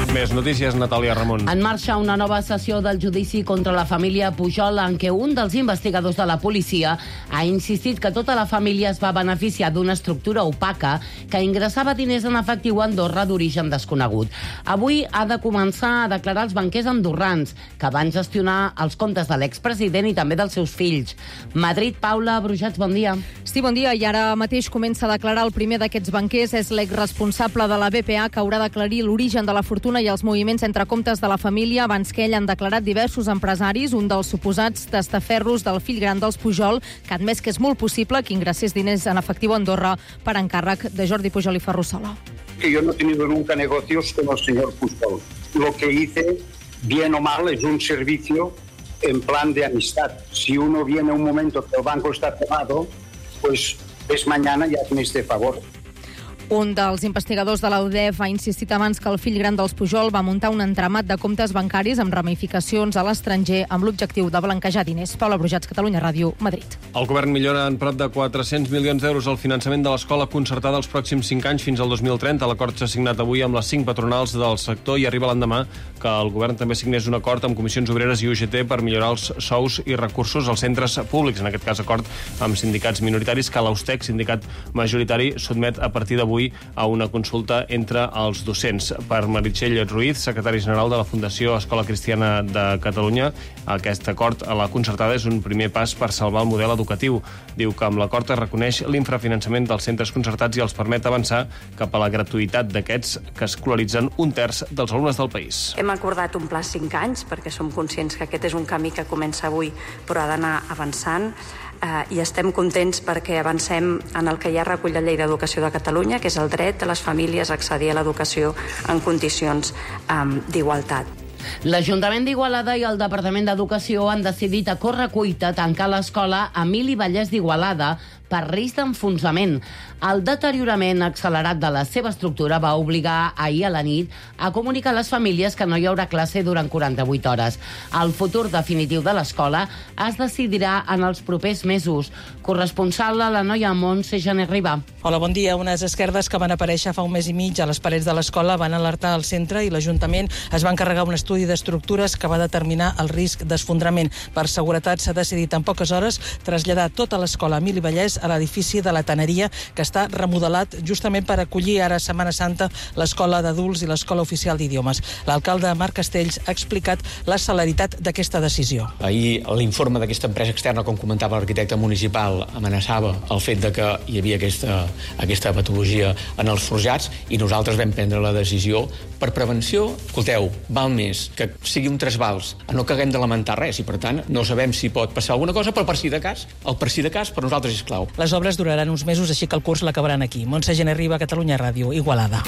Més notícies, Natàlia Ramon. En marxa una nova sessió del judici contra la família Pujol, en què un dels investigadors de la policia ha insistit que tota la família es va beneficiar d'una estructura opaca que ingressava diners en efectiu a Andorra d'origen desconegut. Avui ha de començar a declarar els banquers andorrans que van gestionar els comptes de l'expresident i també dels seus fills. Madrid, Paula Brujats, bon dia. Sí, bon dia. I ara mateix comença a declarar el primer d'aquests banquers. És l'exresponsable de la BPA que haurà d'aclarir l'origen de la fortuna i els moviments entre comptes de la família. Abans que ell han declarat diversos empresaris, un dels suposats testaferros del fill gran dels Pujol, que ha admès que és molt possible que ingressés diners en efectiu a Andorra per encàrrec de Jordi Pujol i Ferrusola. Que yo no he tenido nunca negocios con el señor Pujol. Lo que hice, bien o mal, es un servicio en plan de amistad. Si uno viene un momento que el banco está cerrado, pues es mañana y hazme este favor. Un dels investigadors de la UDEF ha insistit abans que el fill gran dels Pujol va muntar un entramat de comptes bancaris amb ramificacions a l'estranger amb l'objectiu de blanquejar diners. Paula Brujats, Catalunya Ràdio, Madrid. El govern millora en prop de 400 milions d'euros el finançament de l'escola concertada els pròxims 5 anys fins al 2030. L'acord s'ha signat avui amb les 5 patronals del sector i arriba l'endemà que el govern també signés un acord amb Comissions Obreres i UGT per millorar els sous i recursos als centres públics. En aquest cas, acord amb sindicats minoritaris que l'Austec, sindicat majoritari, sotmet a partir d'avui a una consulta entre els docents. Per Meritxell Ruiz, secretari general de la Fundació Escola Cristiana de Catalunya, aquest acord a la concertada és un primer pas per salvar el model educatiu. Diu que amb l'acord es reconeix l'infrafinançament dels centres concertats i els permet avançar cap a la gratuïtat d'aquests que escolaritzen un terç dels alumnes del país. Hem acordat un pla 5 anys perquè som conscients que aquest és un camí que comença avui però ha d'anar avançant. I estem contents perquè avancem en el que ja recull la Llei d'Educació de Catalunya, que és el dret de les famílies a accedir a l'educació en condicions d'igualtat. L'Ajuntament d'Igualada i el Departament d'Educació han decidit a correcuita tancar l'escola Emili Vallès d'Igualada per risc d'enfonsament. El deteriorament accelerat de la seva estructura va obligar ahir a la nit a comunicar a les famílies que no hi haurà classe durant 48 hores. El futur definitiu de l'escola es decidirà en els propers mesos. Corresponsal a la Noia Montse Jané Ribà. Hola, bon dia. Unes esquerdes que van aparèixer fa un mes i mig a les parets de l'escola van alertar el centre i l'Ajuntament es va encarregar un estudi d'estructures que va determinar el risc d'esfondrament. Per seguretat s'ha decidit en poques hores traslladar tota l'escola Emili Vallès a l'edifici de la Tanneria, que està remodelat justament per acollir ara a Setmana Santa l'escola d'adults i l'escola oficial d'idiomes. L'alcalde Marc Castells ha explicat la celeritat d'aquesta decisió. Ahir l'informe d'aquesta empresa externa, com comentava l'arquitecte municipal, amenaçava el fet de que hi havia aquesta patologia en els forjats i nosaltres vam prendre la decisió per prevenció. Escolteu, val més que sigui un trasbals, no caguem de lamentar res i per tant no sabem si pot passar alguna cosa, però per si de cas, el per si de cas per nosaltres és clau. Les obres duraran uns mesos, així que el curs l'acabaran aquí. Montse Jané Ribà, Catalunya Ràdio, Igualada.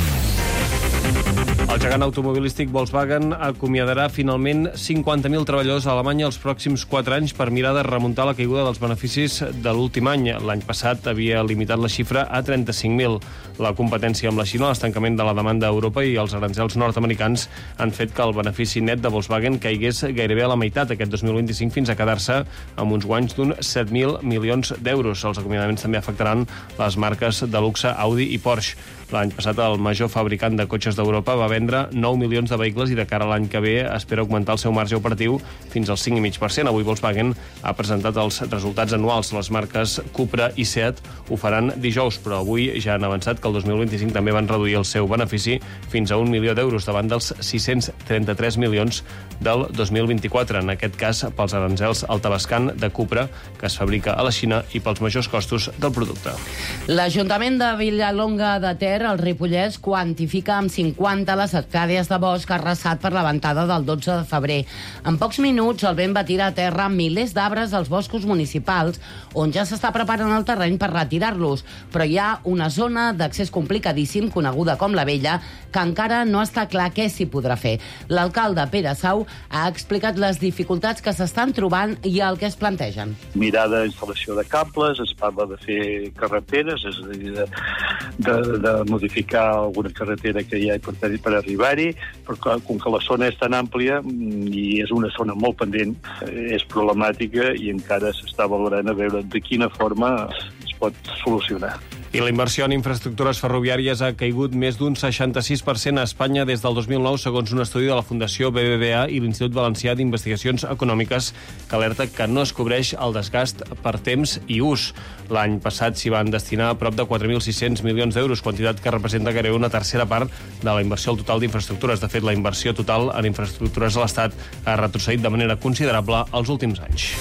El gegant automobilístic Volkswagen acomiadarà finalment 50.000 treballadors a Alemanya els pròxims 4 anys per mirar de remuntar la caiguda dels beneficis de l'últim any. L'any passat havia limitat la xifra a 35.000. La competència amb la Xina, l'estancament de la demanda a Europa i els aranzels nord-americans han fet que el benefici net de Volkswagen caigués gairebé a la meitat aquest 2025 fins a quedar-se amb uns guanys d'un 7.000 milions d'euros. Els acomiadaments també afectaran les marques de luxe Audi i Porsche. L'any passat el major fabricant de cotxes d'Europa va vendre 9 milions de vehicles i de cara a l'any que ve espera augmentar el seu marge operatiu fins al 5,5%. Avui Volkswagen ha presentat els resultats anuals. Les marques Cupra i Seat ho faran dijous, però avui ja han avançat que el 2025 també van reduir el seu benefici fins a 1 milió d'euros davant dels 633 milions del 2024. En aquest cas, pels aranzels al Tabascan de Cupra, que es fabrica a la Xina, i pels majors costos del producte. L'Ajuntament de Villalonga de Ter, al Ripollès, quantifica amb 50 les hectàrees de bosc arrasat per la ventada del 12 de febrer. En pocs minuts, el vent va tirar a terra milers d'arbres als boscos municipals, on ja s'està preparant el terreny per retirar-los. Però hi ha una zona d'accés complicadíssim, coneguda com la Vella, que encara no està clar què s'hi podrà fer. L'alcalde Pere Sau ha explicat les dificultats que s'estan trobant i el que es plantegen. Mirar d'instal·lació de cables, es parla de fer carreteres, és a dir, de modificar alguna carretera que hi ha per arribar-hi, però com que la zona és tan àmplia i és una zona molt pendent, és problemàtica i encara s'està valorant a veure de quina forma es pot solucionar. I la inversió en infraestructures ferroviàries ha caigut més d'un 66% a Espanya des del 2009, segons un estudi de la Fundació BBVA i l'Institut Valencià d'Investigacions Econòmiques, que alerta que no es cobreix el desgast per temps i ús. L'any passat s'hi van destinar prop de 4.600 milions d'euros, quantitat que representa gairebé una tercera part de la inversió al total d'infraestructures. De fet, la inversió total en infraestructures a l'Estat ha retrocedit de manera considerable els últims anys.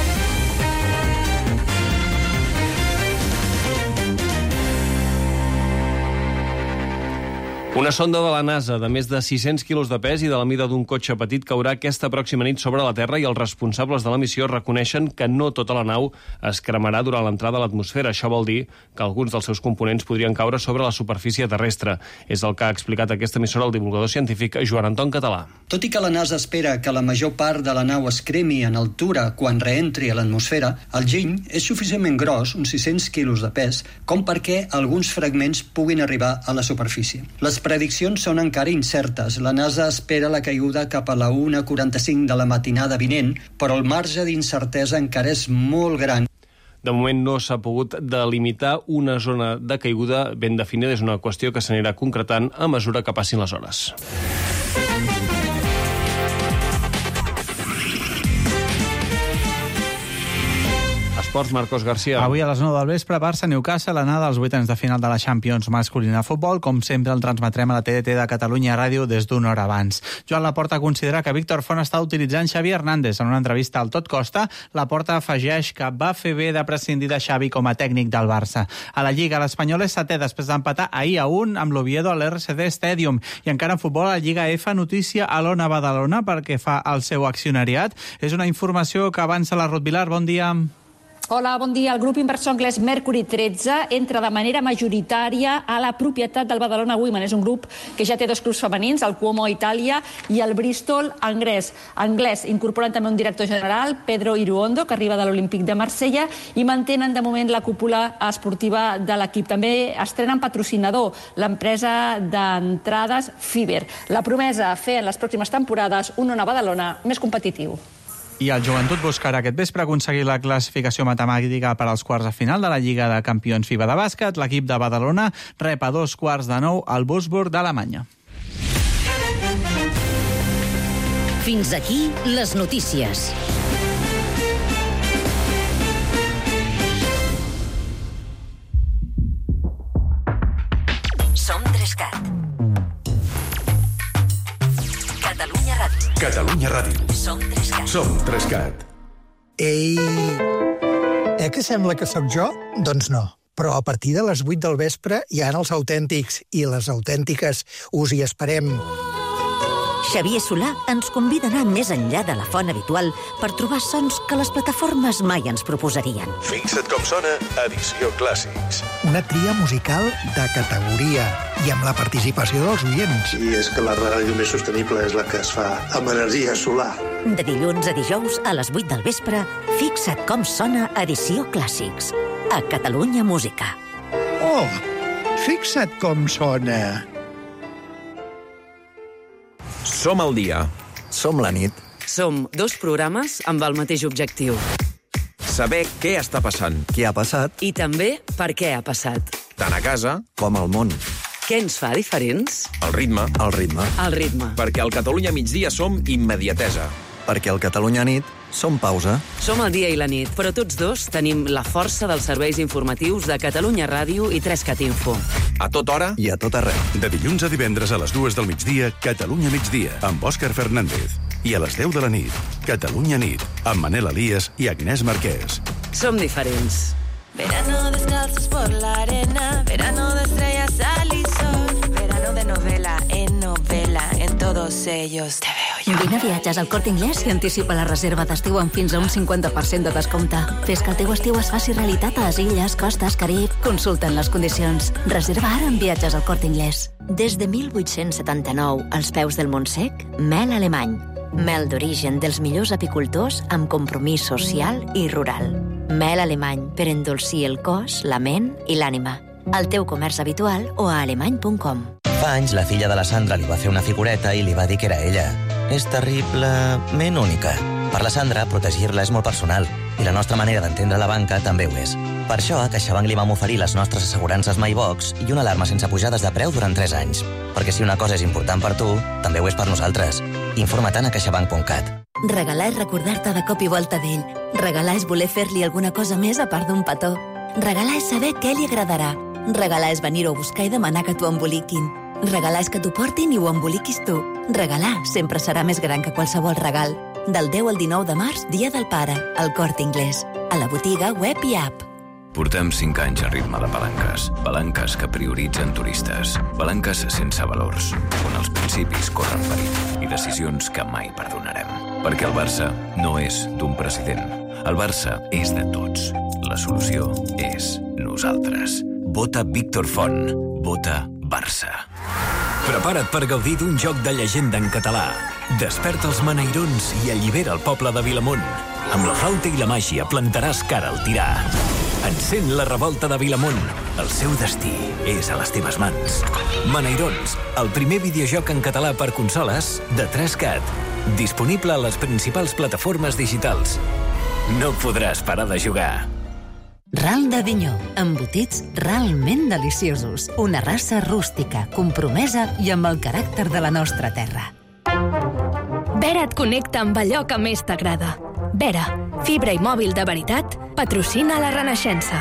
Una sonda de la NASA de més de 600 quilos de pes i de la mida d'un cotxe petit caurà aquesta pròxima nit sobre la Terra i els responsables de la missió reconeixen que no tota la nau es cremarà durant l'entrada a l'atmosfera. Això vol dir que alguns dels seus components podrien caure sobre la superfície terrestre. És el que ha explicat aquesta emissora el divulgador científic Joan Anton Català. Tot i que la NASA espera que la major part de la nau es cremi en altura quan reentri a l'atmosfera, el giny és suficientment gros, uns 600 quilos de pes, com perquè alguns fragments puguin arribar a la superfície. Les prediccions són encara incertes. La NASA espera la caiguda cap a la 1:45 de la matinada vinent, però el marge d'incertesa encara és molt gran. De moment no s'ha pogut delimitar una zona de caiguda ben definida. És una qüestió que s'anirà concretant a mesura que passin les hores. Esports, Marcos García. Avui a les 9 del vespre, Barça-Newcastle, l'anada als vuitens de final de la Champions masculina de futbol. Com sempre, el transmetrem a la TDT de Catalunya Ràdio des d'una hora abans. Joan Laporta considera que Víctor Font està utilitzant Xavi Hernández. En una entrevista al Tot Costa, Laporta afegeix que va fer bé de prescindir de Xavi com a tècnic del Barça. A la Lliga, l'Espanyol és setè després d'empatar ahir a 1 amb l'Oviedo a l'RCD Stadium. I encara en futbol, a la Lliga F, notícia a l'Ona Badalona perquè fa el seu accionariat. És una informació que avança la Ruth Vilar. Bon dia. Hola, bon dia. El grup inversor anglès Mercury 13 entra de manera majoritària a la propietat del Badalona Women. És un grup que ja té dos clubs femenins, el Cuomo Itàlia i el Bristol anglès, incorporant també un director general, Pedro Iruondo, que arriba de l'Olímpic de Marsella, i mantenen de moment la cúpula esportiva de l'equip. També estrenen patrocinador, l'empresa d'entrades Fiber. La promesa, fer en les pròximes temporades un Ona Badalona més competitiu. I el Joventut buscarà aquest vespre aconseguir la classificació matemàtica per als quarts de final de la Lliga de Campions FIBA de bàsquet. L'equip de Badalona rep a 2:15 al Wolfsburg d'Alemanya. Fins aquí les notícies. Som 3CAT. Catalunya Ràdio. Catalunya Ràdio. Som 3CAT. Som 3CAT. Ei, que sembla que sóc jo? Doncs no. Però a partir de les 8 del vespre hi ha els autèntics i les autèntiques. Us hi esperem. Xavier Solà ens convida a anar més enllà de la font habitual per trobar sons que les plataformes mai ens proposarien. Fixa't com sona, edició Clàssics. Una tria musical de categoria i amb la participació dels oients. I és que la ràdio més sostenible és la que es fa amb energia solar. De dilluns a dijous a les 8 del vespre, fixa't com sona edició Clàssics. A Catalunya Música. Oh, fixa't com sona. Som al dia. Som la nit. Som dos programes amb el mateix objectiu. Saber què està passant. Què ha passat. I també per què ha passat. Tant a casa com al món. Què ens fa diferents? El ritme. El ritme. El ritme. Perquè al Catalunya migdia som immediatesa. Perquè al Catalunya nit som pausa. Som el dia i la nit, però tots dos tenim la força dels serveis informatius de Catalunya Ràdio i 3CAT Info. A tota hora i a tot arreu. De dilluns a divendres a les 2 del migdia, Catalunya migdia, amb Òscar Fernández. I a les 10 de la nit, Catalunya nit, amb Manel Elias i Agnès Marquès. Som diferents. Verano descalzos por la arena, verano de estrellas, sal y sol, verano de novela, en todos ellos te veo yo. Vine a Viatges al Corte Inglés i anticipa la reserva d'estiu amb fins a un 50% de descompte. Fes que el teu estiu es faci realitat a les illes, costes, Carib. Consulta'n les condicions. Reserva ara en Viatges al Corte Inglés. Des de 1879, als peus del Montsec, mel alemany. Mel d'origen dels millors apicultors amb compromís social i rural. Mel alemany per endolcir el cos, la ment i l'ànima. Al teu comerç habitual o a alemany.com. Fa anys la filla de la Sandra li va fer una figureta i li va dir que era ella. És terriblement única. Per la Sandra, protegir-la és molt personal i la nostra manera d'entendre la banca també ho és. Per això, a CaixaBank li vam oferir les nostres assegurances MyBox i una alarma sense pujades de preu durant 3 anys. Perquè si una cosa és important per tu, també ho és per nosaltres. Informa't a caixabank.cat. Regalar és recordar-te de cop i volta d'ell. Regalar és voler fer-li alguna cosa més a part d'un petó. Regalar és saber què li agradarà. Regalar és venir-ho a buscar i demanar que t'ho emboliquin. Regalar és que t'ho portin i ho emboliquis tu. Regalar sempre serà més gran que qualsevol regal. Del 10 al 19 de març, Dia del Pare, al Corte Inglés. A la botiga, web i app. Portem 5 anys a ritme de palanques. Palanques que prioritzen turistes. Palanques sense valors, on els principis corren perill i decisions que mai perdonarem. Perquè el Barça no és d'un president. El Barça és de tots. La solució és nosaltres. Vota Víctor Font. Vota Barça. Prepara't per gaudir d'un joc de llegenda en català. Desperta els maneirons i allibera el poble de Vilamont. Amb la flauta i la màgia plantaràs cara al tirà. Encén la revolta de Vilamont. El seu destí és a les teves mans. Maneirons, el primer videojoc en català per consoles de 3CAT. Disponible a les principals plataformes digitals. No podràs parar de jugar. Ral d'Avinyó, embotits realment deliciosos. Una raça rústica, compromesa i amb el caràcter de la nostra terra. Vera et connecta amb allò que més t'agrada. Vera, fibra i mòbil de veritat, patrocina la Renaixença.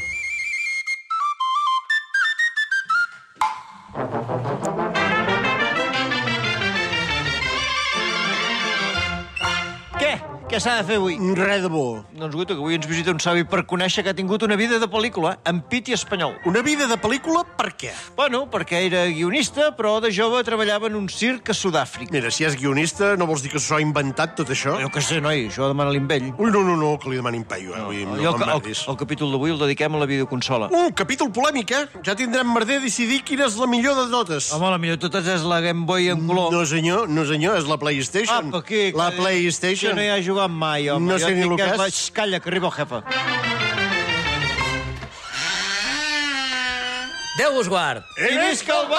Què s'ha de fer avui? Res de bo. Doncs guaita, que avui ens visita un savi per conèixer que ha tingut una vida de pel·lícula, en pit i espanyol. Una vida de pel·lícula per què? Bueno, perquè era guionista, però de jove treballava en un circ a Sud-àfrica. Mira, si és guionista, no vols dir que s'ho ha inventat, tot això? Jo què sé, noi, això demana-li amb ell. Ui, no, que li demanin paio, el capítol d'avui el dediquem a la videoconsola. Un capítol polèmic, eh? Ja tindrem merder decidir quina és la millor de totes. Home, la millor de totes és la Game Boy en color. No, senyor, és la PlayStation. Apa, aquí, la PlayStation. Jo no hi ha jugat mai, home. No sé ni el que és. Calla, que arriba el jefe. Déu us guard. I visca el